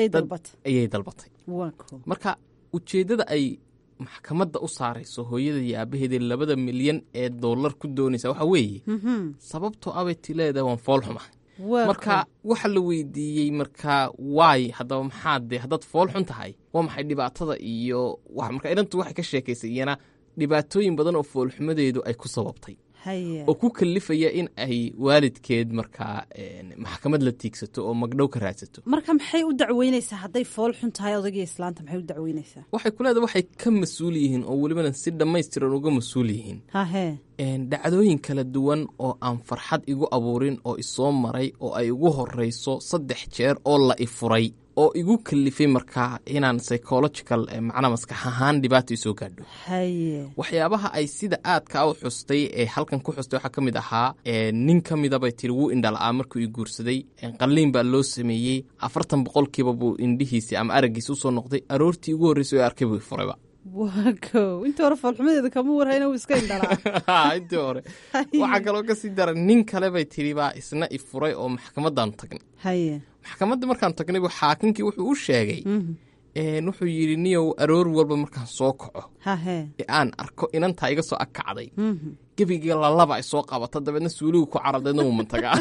E: ayay dalbatay marka ujeeddada ay maxkamadda u saarayso hooyada iyo aabaheeda $2 milyan ku doonaysa waxa weeye sababtoo abay tileeda waan foolxuma marka waxa la weydiiyey markaa waay haddaba maxaad dee haddaad fool xun tahay waa maxay dhibaatada iyo marka inantu waxay ka sheekaysay iyana dhibaatooyin badan oo foolxumadeedu ay ku sababtay oo ku kalifaya in ay waalidkeed markaa maxkamad la tiigsato oo magdhow ka raadsato.
D: marka maxay u dacweynaysaa hadday fool xun tahay odagii islaanta maxay u dacweynaysaa?
E: waxay ku leedahay waxay ka mas-uul yihiin oo welibana si dhammaystiran uga mas-uul yihiin dhacdooyin kala duwan oo aan farxad igu abuurin oo isoo maray oo ay ugu horrayso 3 jeer oo la ifuray oo igu kalifay markaa inaan psychological macnaa maskax ahaan dhibaato isoo gaadho. waxyaabaha ay sida aadka u xustay ee halkan ku xustay waxaa ka mid ahaa nin ka mida bay tiri wuu indhala'aa markuu ii guursaday. qalliin baa loo sameeyey 40% buu indhihiisii ama araggiisi usoo noqday. aroortii ugu horreysay oo arkay buu ifurayba.
D: waakow intii hore foolxumadeeda kama warhayna wuu iska indhalaa
E: intii hore waxaa kaloo kasii dara nin kale bay tiri baa isna ifuray oo maxkamadaanu tagnay. maxkamadda markaan tagnay xaakinkii wuxuu u sheegay wuxuu yidhi niyow aroor walba markaan soo kaco ee aan arko inantaa iga soo agkacday gebiga lalaba ay soo qabato dabeedna suuligu ku carardeedna wuu mantagaa.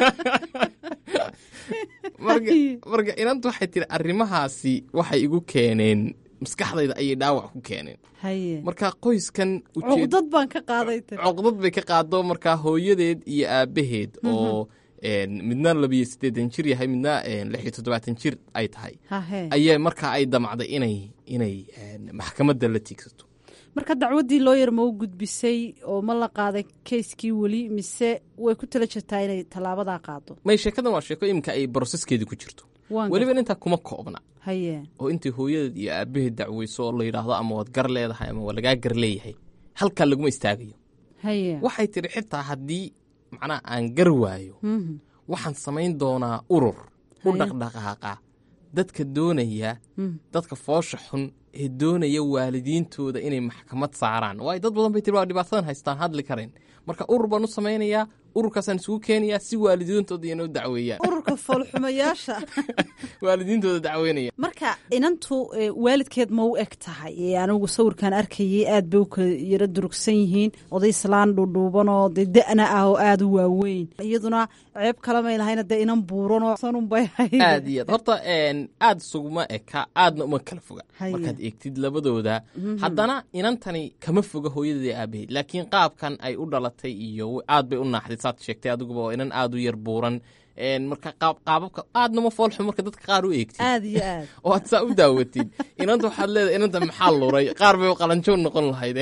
E: marka inantu waxay tiri arrimahaasi waxay igu keeneen maskaxdayda ayay dhaawac ku keeneen. marka qoyskan
D: cuqdad baan ka qaaday
E: cuqdad bay ka qaado markaa hooyadeed iyo aabaheed oo midna 28 jir yahay midna 67 jir ay tahay ayay markaa ay damacday inay maxkamadda la tiigsato.
D: marka dacwaddii looyar ma u gudbisay oo ma la qaaday kayskii weli mise way ku tala jirtaa inay tallaabadaa qaado?
E: may sheekadan waa sheeko iminka ay broseskeedii ku jirto weliba intaa kuma koobna oo intii hooyadeed iyo aabaheed dacweyso oo la yidhaahdo ama waad gar leedahay ama waa lagaa gar leeyahay halkaa laguma istaagayo. waxay tiri xitaa haddii macnaha aan gar waayo waxaan samayn doonaa urur u dhaqdhaqaaqa dadka doonaya dadka foosha xun ee doonaya waalidiintooda inay maxkamad saaraan waayo dad badan bay tiri waa dhibaatadan haystaan hadli karayn marka urur baan u samaynayaa ururkaasaan isugu keenayaa si waalidiintooda inoo dacweeyaan
D: ururka foolxumayaasha
E: waalidiintooda dacweynaya
D: marka inantu waalidkeed ma u eg tahay anigu sawirkan arkayay aad bay u kala yaro durugsan yihiin oday islaan dhuudhuubanoo dee da-na ah oo aada u waaweyn iyaduna ceeb kalamay lahayna dee inan buuranoo sanunbay hayd
E: aad iyo aad horta aada isuguma eka aadna uma kala foga markaad eegtid labadooda haddana inantani kama foga hooyadeeda aabaheed laakiin qaabkan ay u dhalatay iyo aad bay u naaxday saad sheegtay adiguba oo inan aada u yar buuran marka qaababka aadnama foolxum marka dadka qaar u eegtid
D: aad iyo aad
E: oo aad saa u daawatid inanta waxaad leedahay inanta maxaa luray qaar bay qalanjoon noqon lahayde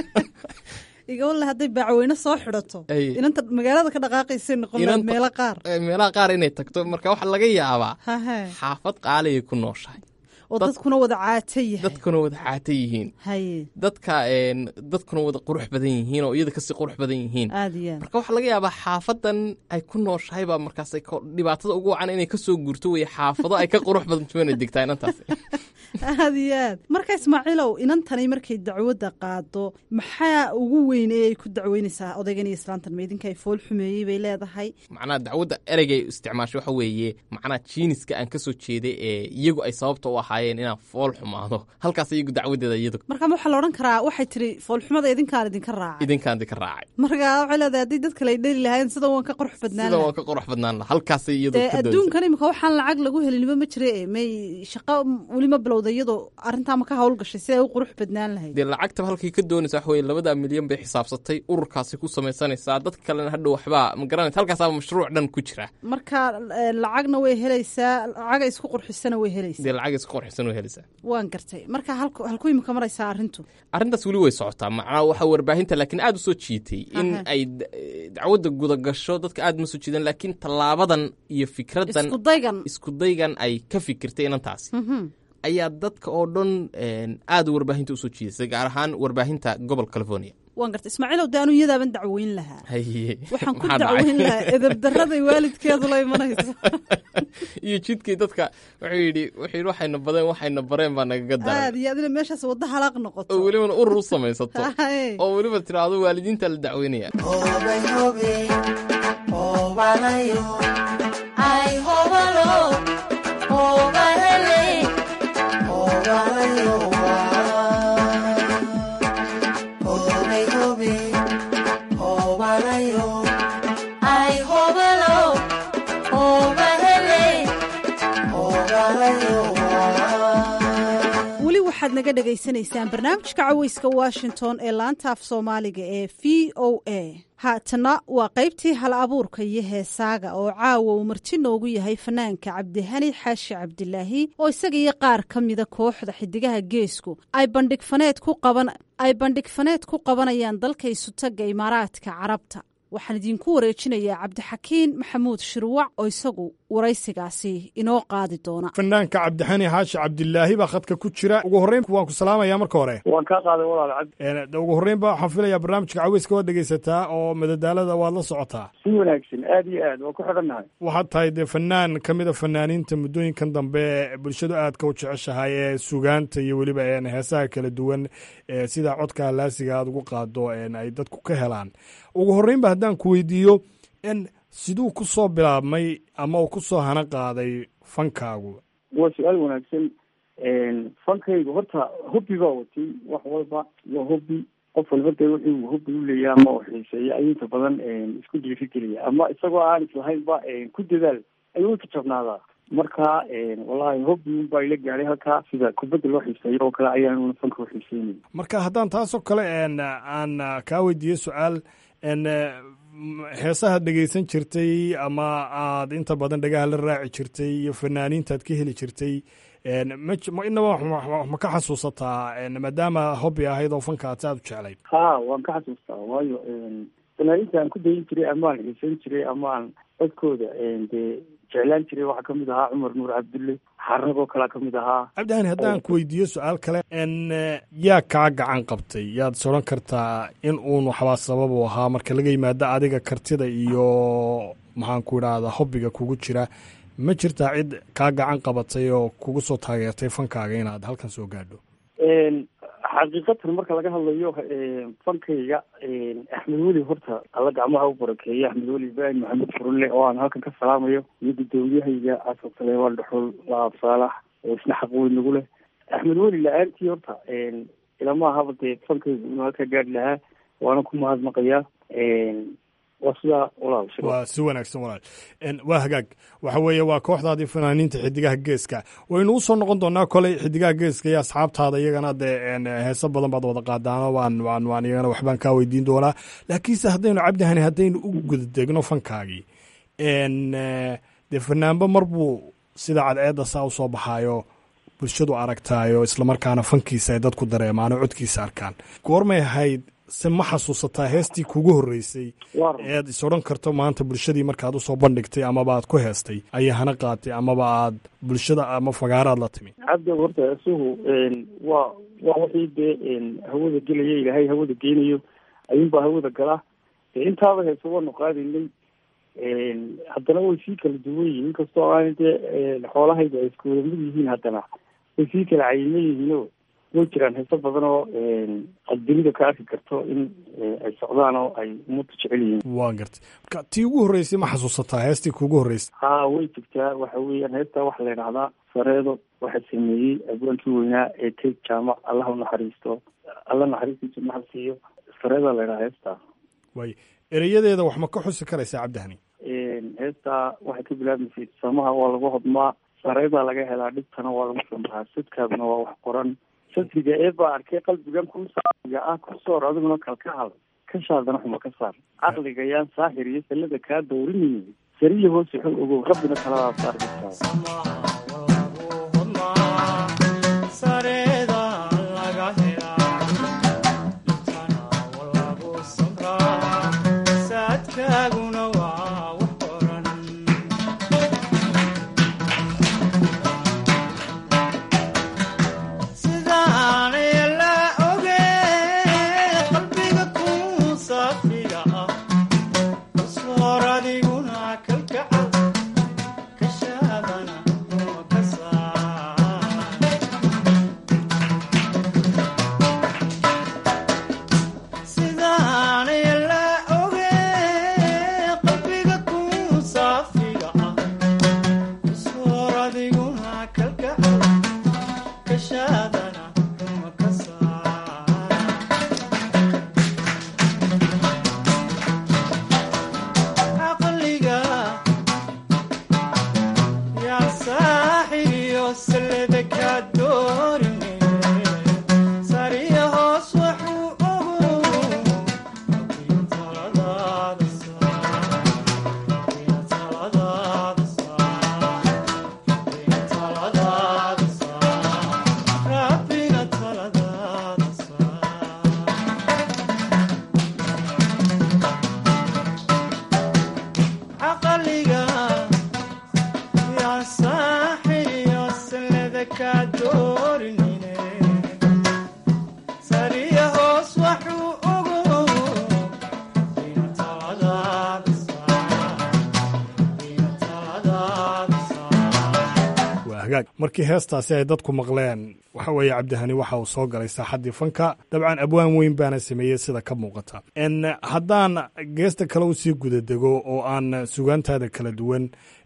D: igawale hadday baacweyne soo xidhato inanta magaalada ka dhaqaaqaysay noqon lahayd
E: meelaha qaar inay tagto marka waxaa laga yaabaa xaafad qaaligay ku nooshahay
D: oo dadkuna wada
E: caata yihiin dadkuna wada qurux badan yihiin oo iyada kasii qurux badan yihiin marka waxaa laga yaabaa xaafadan ay ku nooshahay baa markaas dhibaatada ugu wacan inay kasoo guurto wey xaafado ay ka qurux badan tuana degtaa inantaas
D: aad iyo aad marka ismaaciilow inantani markay dacwadda qaado maxaa ugu weyne ay ku dacweynaysaa odaygan iyo islaantan ma idinka ay fool xumeeyey bay leedahay
E: macnaha dacwadda ereygay isticmaashay waxa weeye macnaha jiiniska aan kasoo jeeday ee iyagu ay sababta u ahaayeen inaan fool xumaado halkaas iyagu dacwadeeda iyadu
D: marka waxaa la odhan karaa waxay tiri foolxumada idinkaan idinka raacay marka waxay leedahay haddii dadka lay dheli lahayn sida waan ka qurux badnaan laha halkaasay iyadu adduunkan imika waxaan lacag lagu helinba ma jire may shaqo weli ma bilowda iyadoo arrintaa ma ka hawl gashay si ay u qurux badnaan lahayd
E: dee lacagtaba halkay ka doonaysa wax weye 2 milyan bay xisaabsatay ururkaasi ku samaysanaysaa dadka kalena hadhow waxbaa ma garanaysa halkaasaaba mashruuc dhan ku jira
D: marka lacagna way helaysaa lacaga isku qurxisana way helaysaa
E: dee lacag isku qurxisan way helaysaa
D: waan gartay marka halku imika maraysaa
E: arrintaas weli way socotaa macnaa waxa warbaahinta laakiin aada u soo jiitay in ay dacwadda guda gasho dadka aada ma soo jiidan laakiin tallaabadan iyo fikraddan iskudaygan ay ka fikirtay inantaasi ayaa dadka oo dhan aada warbaahinta usoo jiidasay gaar ahaan warbaahinta gobol california
D: waan garta ismaaciilow de anu iyadaaban dacweyn lahaa waxaan ku dacweyn lahaa edabdaraday waalidkeedu la imanayso
E: iyo jidkii dadka wuxuu yidhi waxayna bareen baa nagaga daray
D: aad iyo adina meeshaas wadda halaaq noqoto
E: oo welibana urur u samaysato oo weliba tiraahdo waalidiinta la dacweynaya
D: waxaad naga dhegaysanaysaan barnaamijka caweyska washington ee laanta af soomaaliga ee v o a haatana waa qaybtii hal abuurka iyo heesaaga oo caawa uu marti noogu yahay fanaanka cabdihani xaashi cabdilaahi oo isaga iyo qaar ka mida kooxda xidigaha geesku ay bandhig faneed ku qabanayaan dalka isutaga imaaraadka carabta waxaan idinku wareejinayaa cabdixakiin maxamuud shirwac oo isagu waraysigaasi inoo qaadi doona
L: fanaanka cabdixani xaashi cabdilaahi baa khadka ku jira ugu horreyn waan ku salaamayaa marka hore
M: waan kaa qaaday walaal cabdi
L: ugu horreynba waxaan filayaa barnaamijka caweyska waad dhegaysataa oo madadaalada waad la socotaa
M: si wanaagsan aad iyo aad waan ku xidhannahay
L: waxaad tahay dee fanaan ka mida fanaaniinta muddooyinkan dambe bulshadu aadka u jeceshahay ee sugaanta iyo weliba heesaha kala duwan sida codka halaasiga aad ugu qaado ay dadku ka helaan ugu horreynba haddaan ku weydiiyo siduu ku soo bilaabmay ama uu ku soo hana qaaday fankaagu
M: waa su-aal wanaagsan fankaygu horta hobbi baa watay wax walba waa hobbi qof walba dee wuxuu hobbi u leeyahay ama u xiiseeya ayuu inta badan isku dhiirigeliya ama isagoo aan islahaynba ku dadaal ayuu ka jabnaadaa marka wallahi hobbi unbaa ila gaadhay halkaa sida kubadda loo xiiseeyo oo kale ayaanuna fanka u xiiseynay
L: marka haddaan taasoo kale aan kaa weydiiyo su-aal heesaha dhegaysan jirtay ama aad inta badan dhagaha la raaci jirtay iyo fanaaniintaad ka heli jirtay inaba ma ka xasuusataa maadaama hobbi ahayd oo fanka aad saad u jeclayd
M: ha waan ka xasuustaa waayo fanaaniinta aan ku dayin jiray ama aan xiisan jiray ama aan codkooda dee jeclaan jiray waxaa kamid ahaa cumar nuur cabdulle xaragoo kalea kamid ahaa
L: cabdihani haddaan ku weydiiyo su-aal kale yaa kaa gacan qabtay yaad soran kartaa in uun waxbaa sabab u ahaa marka laga yimaado adiga kartida iyo maxaan ku idhaahdaa hobbiga kugu jira ma jirtaa cid kaa gacan qabatay oo kugu soo taageertay fankaaga inaad halkan soo gaadho
M: xaqiiqatan marka laga hadlayo fankayga axmed weli horta alla gacmaha u barakeeya axmed weli ibraahim maxamed furunle oo aan halkan ka salaamayo iyo gudoomiyahayga xasan saleebaan dhuxul laab saalax oo isna xaq weyn nagu leh axmed weli la-aantii horta ilama ahaba dee fankaygu inuu halkaa gaadhi lahaa waana ku mahadnaqayaa waa sidaa walaal
L: waa si wanaagsan walaal waa hagaag waxa weeye waa kooxdaadii fanaaniinta xidigaha geeska waynu usoo noqon doonaa koley xidigaha geeska iyo asxaabtaada iyagana dee heeso badan baad wada qaadaano waan iyagana waxbaan kaa weydiin doonaa laakiinse haddaynu cabdihani haddaynu u gudadegno fankaagii dee fanaanba mar buu sida cadceedda saa usoo baxaayo bulshadu aragtaayo islamarkaana fankiisa ay dadku dareemaan oo codkiisa arkaan goormay ahayd se ma xasuusataa heestii kugu horreysay ead is odhan karto maanta bulshadii markaad usoo bandhigtay amaba aad ku heestay ayaa hana qaatay amaba aad bulshada ama fagaaraad la timi
M: cabdi horta isuhu waa wixii dee hawada gelaya ilaahay hawada geenayo ayuunbaa hawada gala intaaba heesa waanu qaadaynay haddana way sii kala duwan yihiin inkastoo aan dee xoolahayda ay isku wada mid yihiin haddana way sii kala cayiman yihiinoo way jiraan heeso badan oo aad dunida ka arki karto in ay socdaan oo ay ummadda jecel yihiin
L: waan gartay marka tii ugu horreysay ma xasuusataa heestii kuugu horreysay
M: ha way jirtaa waxa weeyaan heestaa waxaa la yidhahdaa sareedo waxaa sameeyey abwaankii weynaa ee teg jaamac allaha unaxariisto alla naxariistiisa mahad siiyo sareedaa la yidhahaa heestaa
L: way ereyadeeda wax ma ka xusi karaysaa cabdihani
M: heestaa waxay ka bilaabmaysay samaha waa lagu hodmaa sareedaa laga helaa dhibtana waa lagu sambahaa sidkaaduna waa wax qoran sadriga eebaa arkay qalbigan kusaaiga ah kusoor adiguna kalkahal kashaadana xuma ka saar caqliga yaan saaxir iyo salada kaa dawrinayay sariya hoose xog ogow rabbina taladaa saar
L: markii heestaasi ay dadku maqleen waxa weeye cabdihani waxa uu soo galay saaxaddii fanka dabcan abwaan weyn baana sameeyey sida ka muuqata haddaan geesta kale usii gudadego oo aan sugaantaada kala duwan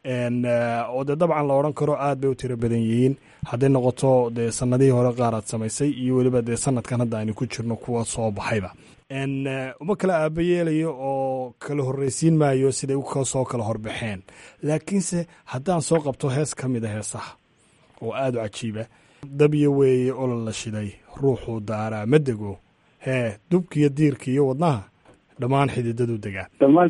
L: oo dee dabcan la odhan karo aad bay u tiro badan yihiin hadday noqoto dee sanadihii hore qaar aad samaysay iyo weliba dee sanadkan hadda aynu ku jirno kuwa soo baxayba uma kala aaba yeelayo oo kala horreysiin maayo siday soo kala horbaxeen laakiinse haddaan soo qabto hees ka mid a heesaha oo aada u cajiiba dabyo weeye olol la shiday ruuxuu daaraa ma dego dubkiiyo diirka iyo wadnaha dhammaan xididadu degaan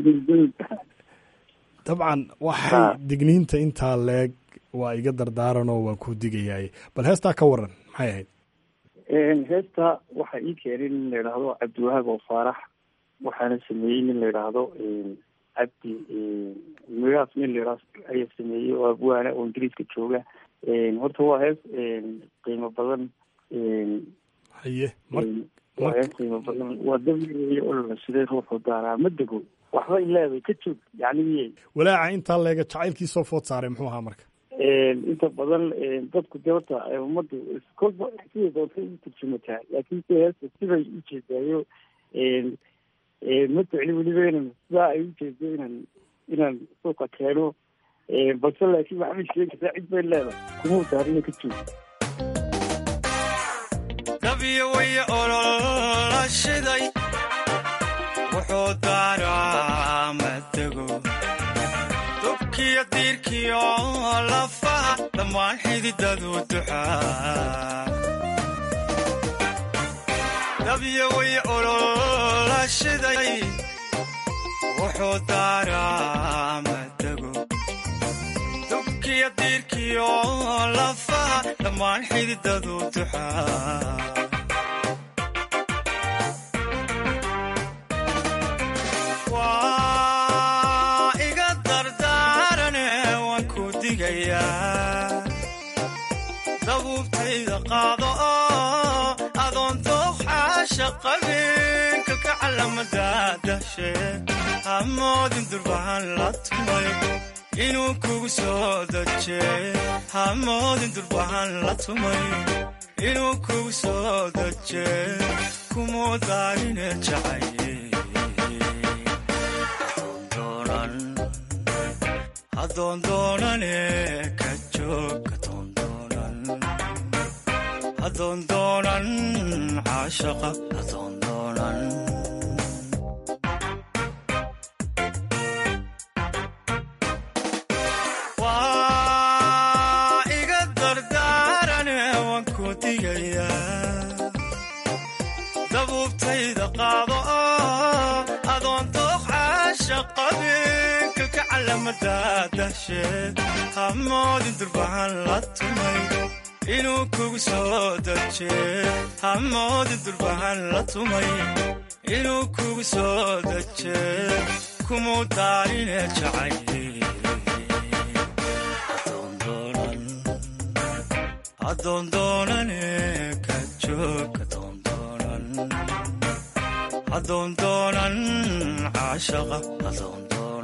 L: dabcan waxay digniinta intaa leeg waa iga dardaaranoo waan kuu digayaay bal heestaa ka waran maxay ahayd
M: heesta waxaa ii keenay nin la yidhaahdo cabdiwahaab oo faarax waxaana sameeyey nin la yidhaahdo cabdi migaas nin la yidhaahdo ayaa sameeyey oo abwaana oo ingiriiska jooga horta waa hees qiimo badan
L: haye
M: waa hees qiimo badan waa dabiici olol siday ruuxu daaraa ma dego waxba ileeday ka joog yani
L: walaaca intaa leega jacaylkii soo food saaray muxuu ahaa marka
M: inta badan dadku dee horta ummaddu kolba sida doonta u turjumataa laakiin se heesta sibay u jeedaayo ma jecli weliba inan sidaa ay u jeedo inaan suuqa keeno balse laakiin maxamay sheegaysaa cid bay leedahay kuma daarina ka joogo
N: dabiyo waya olola shiday wuxuu daaraa matego dubkiyo diirkiyo lafaha dhammaan xididadu duxaa dabiyo waya olola shiday wuxuu daaraa matego dubkiyo diirkiyo lafaha dhammaan xididadu duxaa dabuubtayda qaado oo adoon dooqxaasha qabin kalka calamadadashe hamoodin durbahan la tumay inuu kugu soo dajee hamoodin durbahan la tumay inuu kugu soo dajee kumuu daarine jacaye adoon doonane ka joog adoon doonan caashaqa adoon doonan waa iga dardaarane waan ku digayaa dabuubtayda qaado oo adoon dooq caashaqabin kalka calamadadasheed hamoodin durbahan la tumay inuu kugu soo dajee hamoodin durbahan la tumay inuu kugu soo dajee kumuu daarine jacaye adoon doonane ka joog adoon doonan caashaqa adoon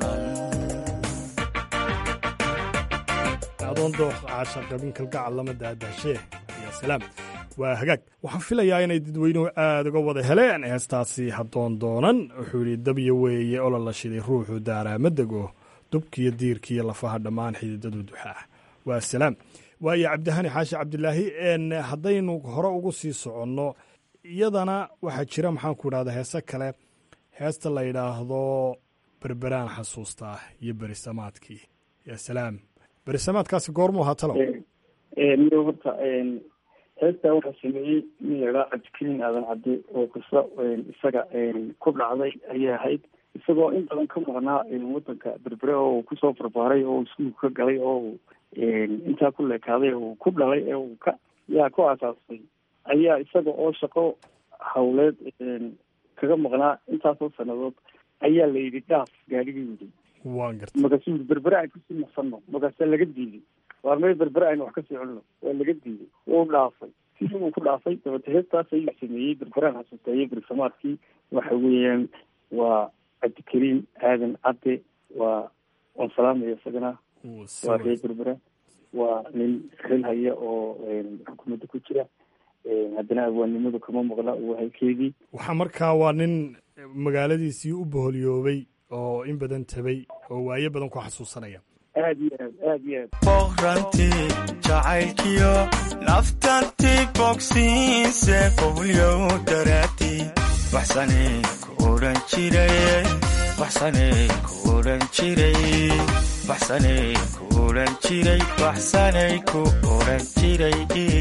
L: dooq caashaqabin kalgacal lama daadaashee ya salaam waa hagaag waxaan filayaa inay dadweynuhu aada uga wada heleen heestaasi hadoon doonan wuxuu yidhi dabyo weeye olol la shiday ruuxu daaraa ma dego dubkiyo diirkiiyo lafaha dhammaan xididadu duxaa waa salaam waayo cabdihani xaashi cabdilaahi haddaynu hore ugu sii soconno iyadana waxaa jira maxaan ku idhahda heese kale heesta la yidhaahdo berberaan xasuustaa iyo berisamaadkii ya salaam berisamaadkaasi goormuu ahaa talow
M: miyo horta heestaa waxaa sameeyey nin laydhaa cabdikariin aadan cabdi oo qiso isaga ku dhacday ayay ahayd isagoo in badan ka maqnaa wadanka berbere oo uu kusoo barbaaray oo iskuulka ka galay oo intaa ku leekaaday oo ku dhalay ee uu ku aasaasay ayaa isaga oo shaqo hawleed kaga maqnaa intaasoo sanadood ayaa la yidhi dhaaf gaadhigii yidhi markaasuu yii berbere aan kusii nafsano markaasaa laga diiday waarmay berbere aynu wax kasii culno waa laga diiday wuu dhaafay sidii uu ku dhaafay dabate heestaas ayuu sameeyey berberaan xasuusteeye berisamaadkii waxa weeyaan waa cabdikariim aadan cadde waan salaamaya isagana waa reer berbera waa nin xil haya oo xukuumadda ku jira haddana awaannimadu kama maqla waa halkeedii
L: waxaa markaa waa nin magaaladiisii u boholyoobay oo in badan tabay oo waayo badan ku xasuusanaya
M: aad iyo aad
N: boqrantii jacaylkiyo naftantii bogsiinse boholyow daraatii waxsanay ku odhan jiray waxsanay ku odhan jiray waxsanay ku odhan jiray waxsanay ku odhan jiray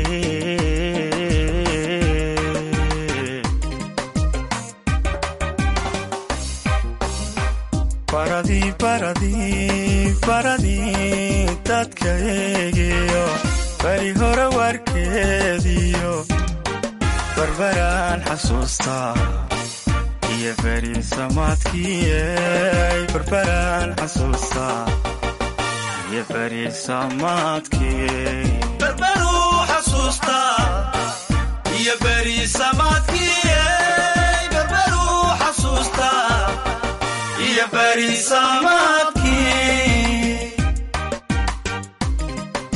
N: baradii dadka eegiyo bari hore warkeediyo barbaraan xasuustaa iyo beri samaadkii barbaraan xasuustaa iyo beri samaadkii barbaruu xasuustaa iyo beri samaadkii barbaruu xasuustaa iyo beri samaadkii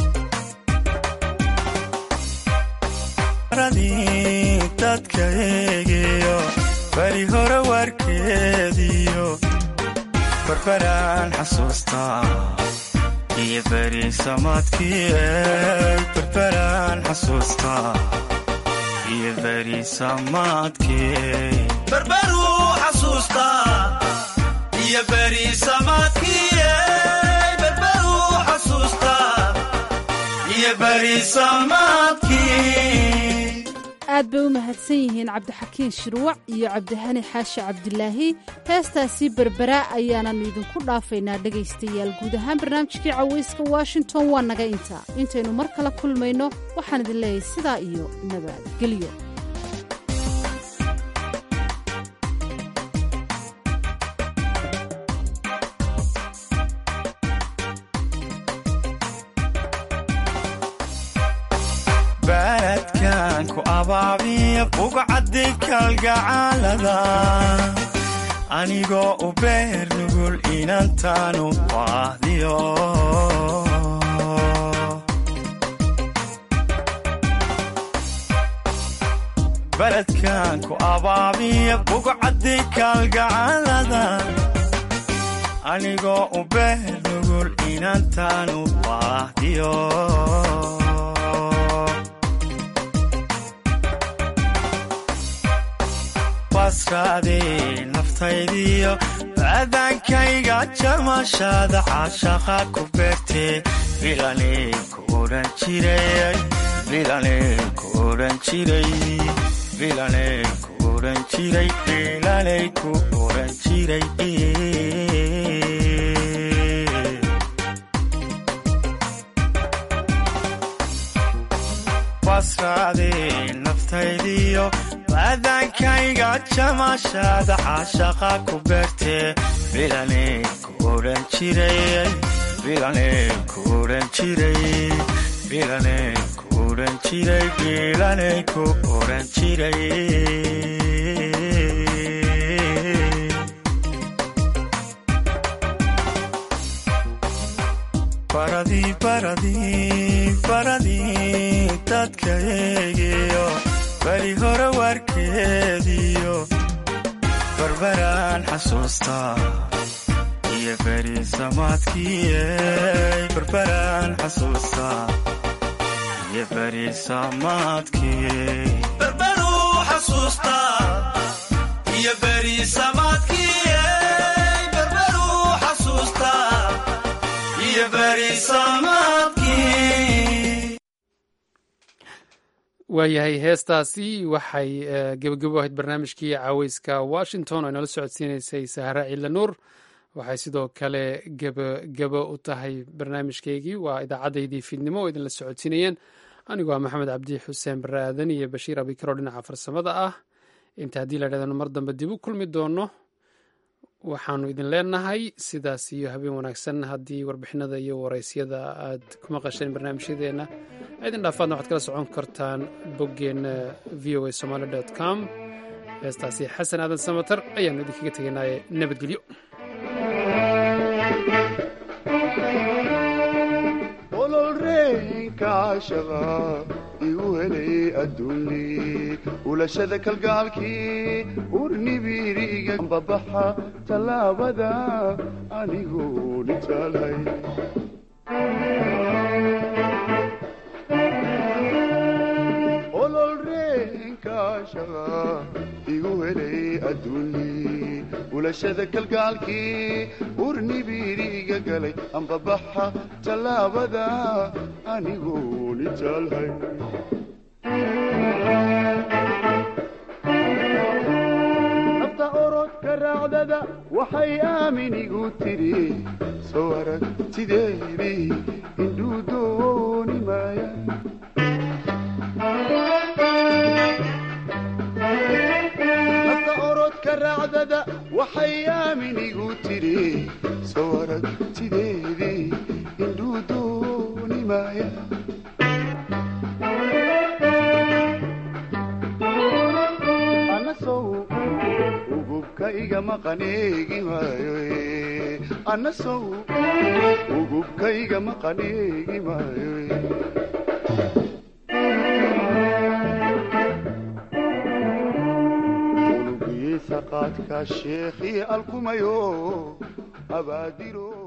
N: dadka eegiyo bari hore warkeediyo barbaraan xasuustaa iyo beri samaadkii barbaraan xasuustaa iyo beri samaadkii barbaruu xasuustaa iyo beri samaadkii barbaruu xasuustaa iyo beri samaadkii.
D: aad bay u mahadsan yihiin cabdixakiin shirwac iyo cabdihani xaashi cabdilaahi. heestaasii berberaa ayaananu idinku dhaafaynaa dhegaystayaal. guud ahaan barnaamijkii cawayska washington waa naga intaa. intaynu mar kale kulmayno waxaan idin leeyahay sidaa iyo nabadgelyo.
N: baladkan ku abaabiya bugcaddi kalgacaalada anigoo u beer nugul inantaanu baahdiyo baladkan ku abaabiya bugcaddi kalgacaalada anigoo u beer nugul inantaanu baahdiyo basraadii naftaydiyo baadaankayga jamashada caashaqa ku beertee bilanay ku odhan jiray bilanay ku odhan jiray bilanay ku odhan jiray bilanay ku odhan jiray basraadii naftaydiyo baadaankayga jamashada caashaqa ku beertee bilanay ku odhan jiray bilanay ku odhan jiray bilanay ku odhan jiray bilanay ku odhan jiray. baradii dadka eegiyo bari hore warkeediyo barbaraan xasuustaa iyo beri samaadkii barbaraan xasuustaa iyo beri samaadkii barbaruu xasuustaa iyo beri samaadkii barbaruu xasuustaa iyo beri samaadkii.
B: waayahay heestaasi waxay gebagabo ahayd barnaamijkii cawayska washington oo inala socodsiinaysay sahra ciidla nuur. waxay sidoo kale gebagabo u tahay barnaamijkeygii waa idaacaddaydii fiidnimo oo idinla socodsiinayeen anigoo ah maxamed cabdi xuseen barre aadan iyo bashiir abikaro dhinaca farsamada ah. inta haddii la dhahdan mar dambe dib u kulmi doono waxaanu idin leenahay sidaas iyo habeen wanaagsan. haddii warbixinada iyo waraysyada aad ku maqasheen barnaamijyadeenna idin dhaafaadna waxaad kala socon kartaan boggeenna voa somali com. heestaasi xasan aadan samatar ayaanu idinkaga tegaynaaye nabadgelyo.
O: ololreenkaashaqa igu helay adduuni ulashada kalgaalkii urnibiriga babaxa tallaabada anigoo nitaalhay ololreenkaashaqa igu helay adduuni ulashada kalgaalkii urnibiriga galay ambabaxa tallaabada anigoo nitaalhay nafta orodka raacdada waxay aaminigu tidhi soo aragtideedii indhuu dooni maaya raacdada waxay aaminigu tidhi soo aragtideedii indhuu dooni maaya anasow ugubka iga maqaneegi maayo anasow ugubka iga maqaneegi maayo martiqaadka sheekhii alkumayo abaadiro